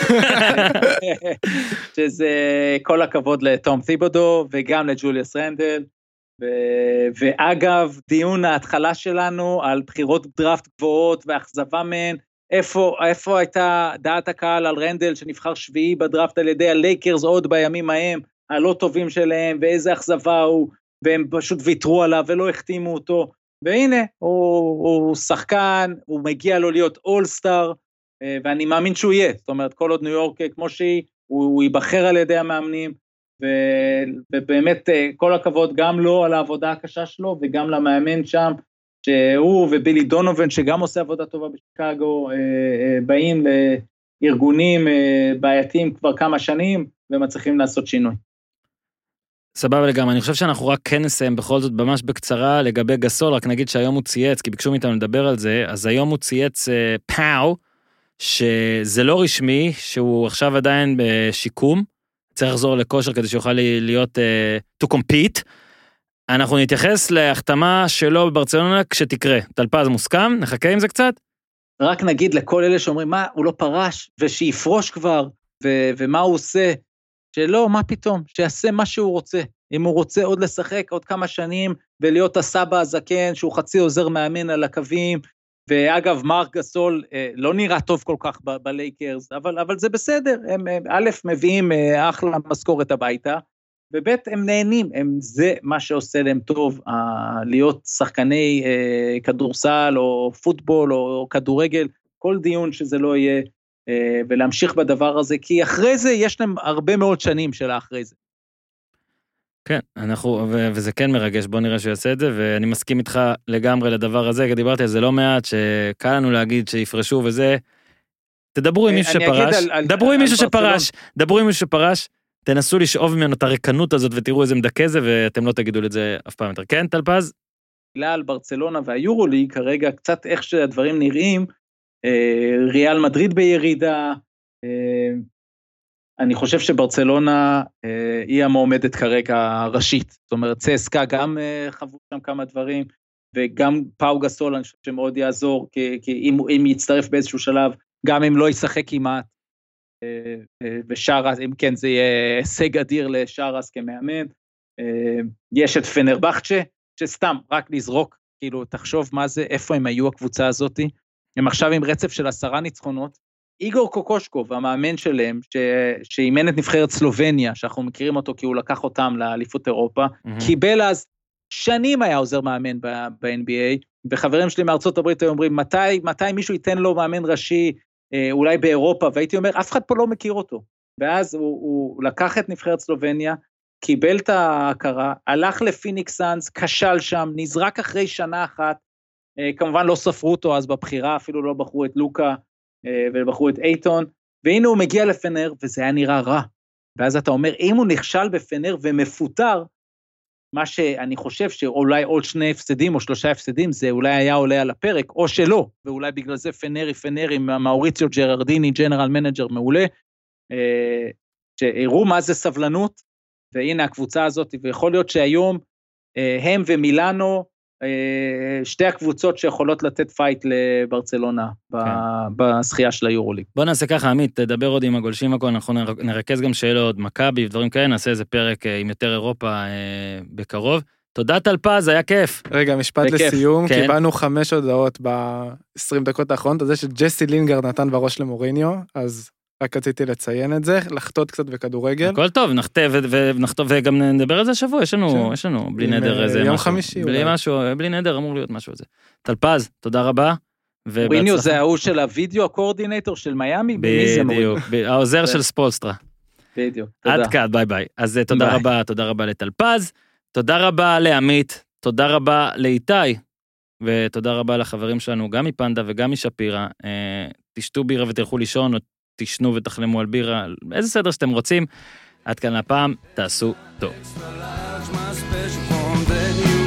שזה כל הכבוד לתום תיבודו, וגם לג'וליוס רנדל, ואגב, דיון ההתחלה שלנו, על בחירות דראפט גבוהות, ואכזבה מהן, איפה, איפה הייתה דעת הקהל על רנדל, שנבחר שביעי בדראפט על ידי הלייקרס, עוד בימים ההם, הלא טובים שלהם, ואיזה אכזבה הוא, והם פשוט ויתרו עליו, ולא החתימו אותו, והנה, הוא, הוא שחקן, הוא מגיע לו להיות אול-סטאר, ואני מאמין שהוא יהיה, זאת אומרת, כל עוד ניו יורק כמו שהיא, הוא, הוא ייבחר על ידי המאמנים, ו, ובאמת כל הכבוד גם לו על העבודה הקשה שלו, וגם למאמן שם, שהוא ובילי דונובן, שגם עושה עבודה טובה בשיקגו, באים לארגונים בעייתיים כבר כמה שנים, ומצליחים לעשות שינוי. סבבה לגמרי, אני חושב שאנחנו רק כן נסיים בכל זאת ממש בקצרה לגבי גסול, רק נגיד שהיום הוא צייץ, כי ביקשו מאיתנו לדבר על זה, אז היום הוא צייץ אה, פאו, שזה לא רשמי, שהוא עכשיו עדיין בשיקום, צריך לחזור לכושר כדי שיוכל להיות, uh, to compete, אנחנו נתייחס להחתמה שלו בברצלונה כשתקרה. טלפז מוסכם? נחכה עם זה קצת? רק נגיד לכל אלה שאומרים, מה, הוא לא פרש, ושיפרוש כבר, ו- ומה הוא עושה, שלא, מה פתאום, שיעשה מה שהוא רוצה. אם הוא רוצה עוד לשחק עוד כמה שנים, ולהיות הסבא הזקן, שהוא חצי עוזר מאמן על הקווים, ואגב, מרק גסול אה, לא נראה טוב כל כך ב- בלייקרס, אבל, אבל זה בסדר, הם, הם א', מביאים אה, אחלה משכורת הביתה, וב' הם נהנים, הם, זה מה שעושה להם טוב, אה, להיות שחקני אה, כדורסל, או פוטבול, או כדורגל, כל דיון שזה לא יהיה, אה, ולהמשיך בדבר הזה, כי אחרי זה יש להם הרבה מאוד שנים של האחרי זה. כן, אנחנו, ו- וזה כן מרגש, בוא נראה שיעשה את זה, ואני מסכים איתך לגמרי לדבר הזה, כי דיברתי על זה לא מעט, שקל לנו להגיד שיפרשו וזה, תדברו עם מישהו שפרש, על, על, דברו עם מישהו שפרש, דברו עם מישהו שפרש, תנסו לשאוב ממנו את הריקנות הזאת, ותראו איזה מדכא זה, ואתם לא תגידו את זה אף פעם יותר. כן, טלפז? מילה על ברצלונה והיורוליג, כרגע קצת איך שהדברים נראים, אה, ריאל מדריד בירידה, אה, אני חושב שברצלונה אה, היא המועמדת כרגע הראשית, זאת אומרת, צסקה גם אה, חוו שם כמה דברים, וגם פאו גסול, אני חושב שמאוד יעזור, כי, כי אם, אם יצטרף באיזשהו שלב, גם אם לא ישחק כמעט, אה, אה, ושרס, אם כן זה יהיה הישג אדיר לשרס כמאמן, אה, יש את פנרבחצ'ה, שסתם, רק לזרוק, כאילו, תחשוב מה זה, איפה הם היו הקבוצה הזאת, הם עכשיו עם רצף של עשרה ניצחונות, איגור קוקושקוב, המאמן שלהם, ש... שאימן את נבחרת סלובניה, שאנחנו מכירים אותו כי הוא לקח אותם לאליפות אירופה, mm-hmm. קיבל אז שנים היה עוזר מאמן ב-אן בי איי, וחברים שלי מארצות הברית היו אומרים, מתי, מתי מישהו ייתן לו מאמן ראשי, אה, אולי באירופה, והייתי אומר, אף אחד פה לא מכיר אותו. ואז הוא, הוא לקח את נבחרת סלובניה, קיבל את ההכרה, הלך לפיניקס סאנס, כשל שם, נזרק אחרי שנה אחת, אה, כמובן לא ספרו אותו אז בבחירה, אפילו לא בחרו את לוקה, ובחרו את אייטון, והנה הוא מגיע לפנר, וזה היה נראה רע. ואז אתה אומר, אם הוא נכשל בפנר ומפוטר, מה שאני חושב שאולי עוד שני הפסדים או שלושה הפסדים, זה אולי היה עולה על הפרק, או שלא, ואולי בגלל זה פנרי פנרי, עם מאוריציו ג'ררדיני, ג'נרל מנג'ר מעולה, שהראו מה זה סבלנות, והנה הקבוצה הזאת, ויכול להיות שהיום, הם ומילאנו, שתי הקבוצות שיכולות לתת פייט לברצלונה בזכייה של היורוליג. בוא נעשה ככה, עמית, תדבר עוד עם הגולשים הכל, אנחנו נרכז גם שאלות, מכבי ודברים כאלה, נעשה איזה פרק עם יותר אירופה בקרוב. תודה טלפז, היה כיף. רגע, משפט לסיום, קיבלנו חמש הודעות ב-עשרים דקות האחרונות, זה שג'סי לינגרד נתן בראש למוריניו, אז רק רציתי לציין את זה, לחטות קצת בכדורגל. הכל טוב, נחטא ונחטוא, וגם נדבר על זה השבוע, יש לנו, יש לנו, בלי נדר איזה משהו. יום חמישי. בלי משהו, בלי נדר אמור להיות משהו הזה. טלפז, תודה רבה. מוריניו זה ההוא של הוידאו הקורדינטור של מיאמי? בדיוק, העוזר של ספולסטרה. בדיוק, תודה. עד כאן, ביי ביי. אז תודה רבה, תודה רבה לטלפז, תודה רבה לעמית, תודה רבה לאיתי, ותודה רבה לחברים שלנו, גם מפנדה וגם משפירה. תשתו בירה ותלכו לישון, תשנו ותחלמו על בירה, איזה סדר שאתם רוצים. עד כאן הפעם, תעשו טוב.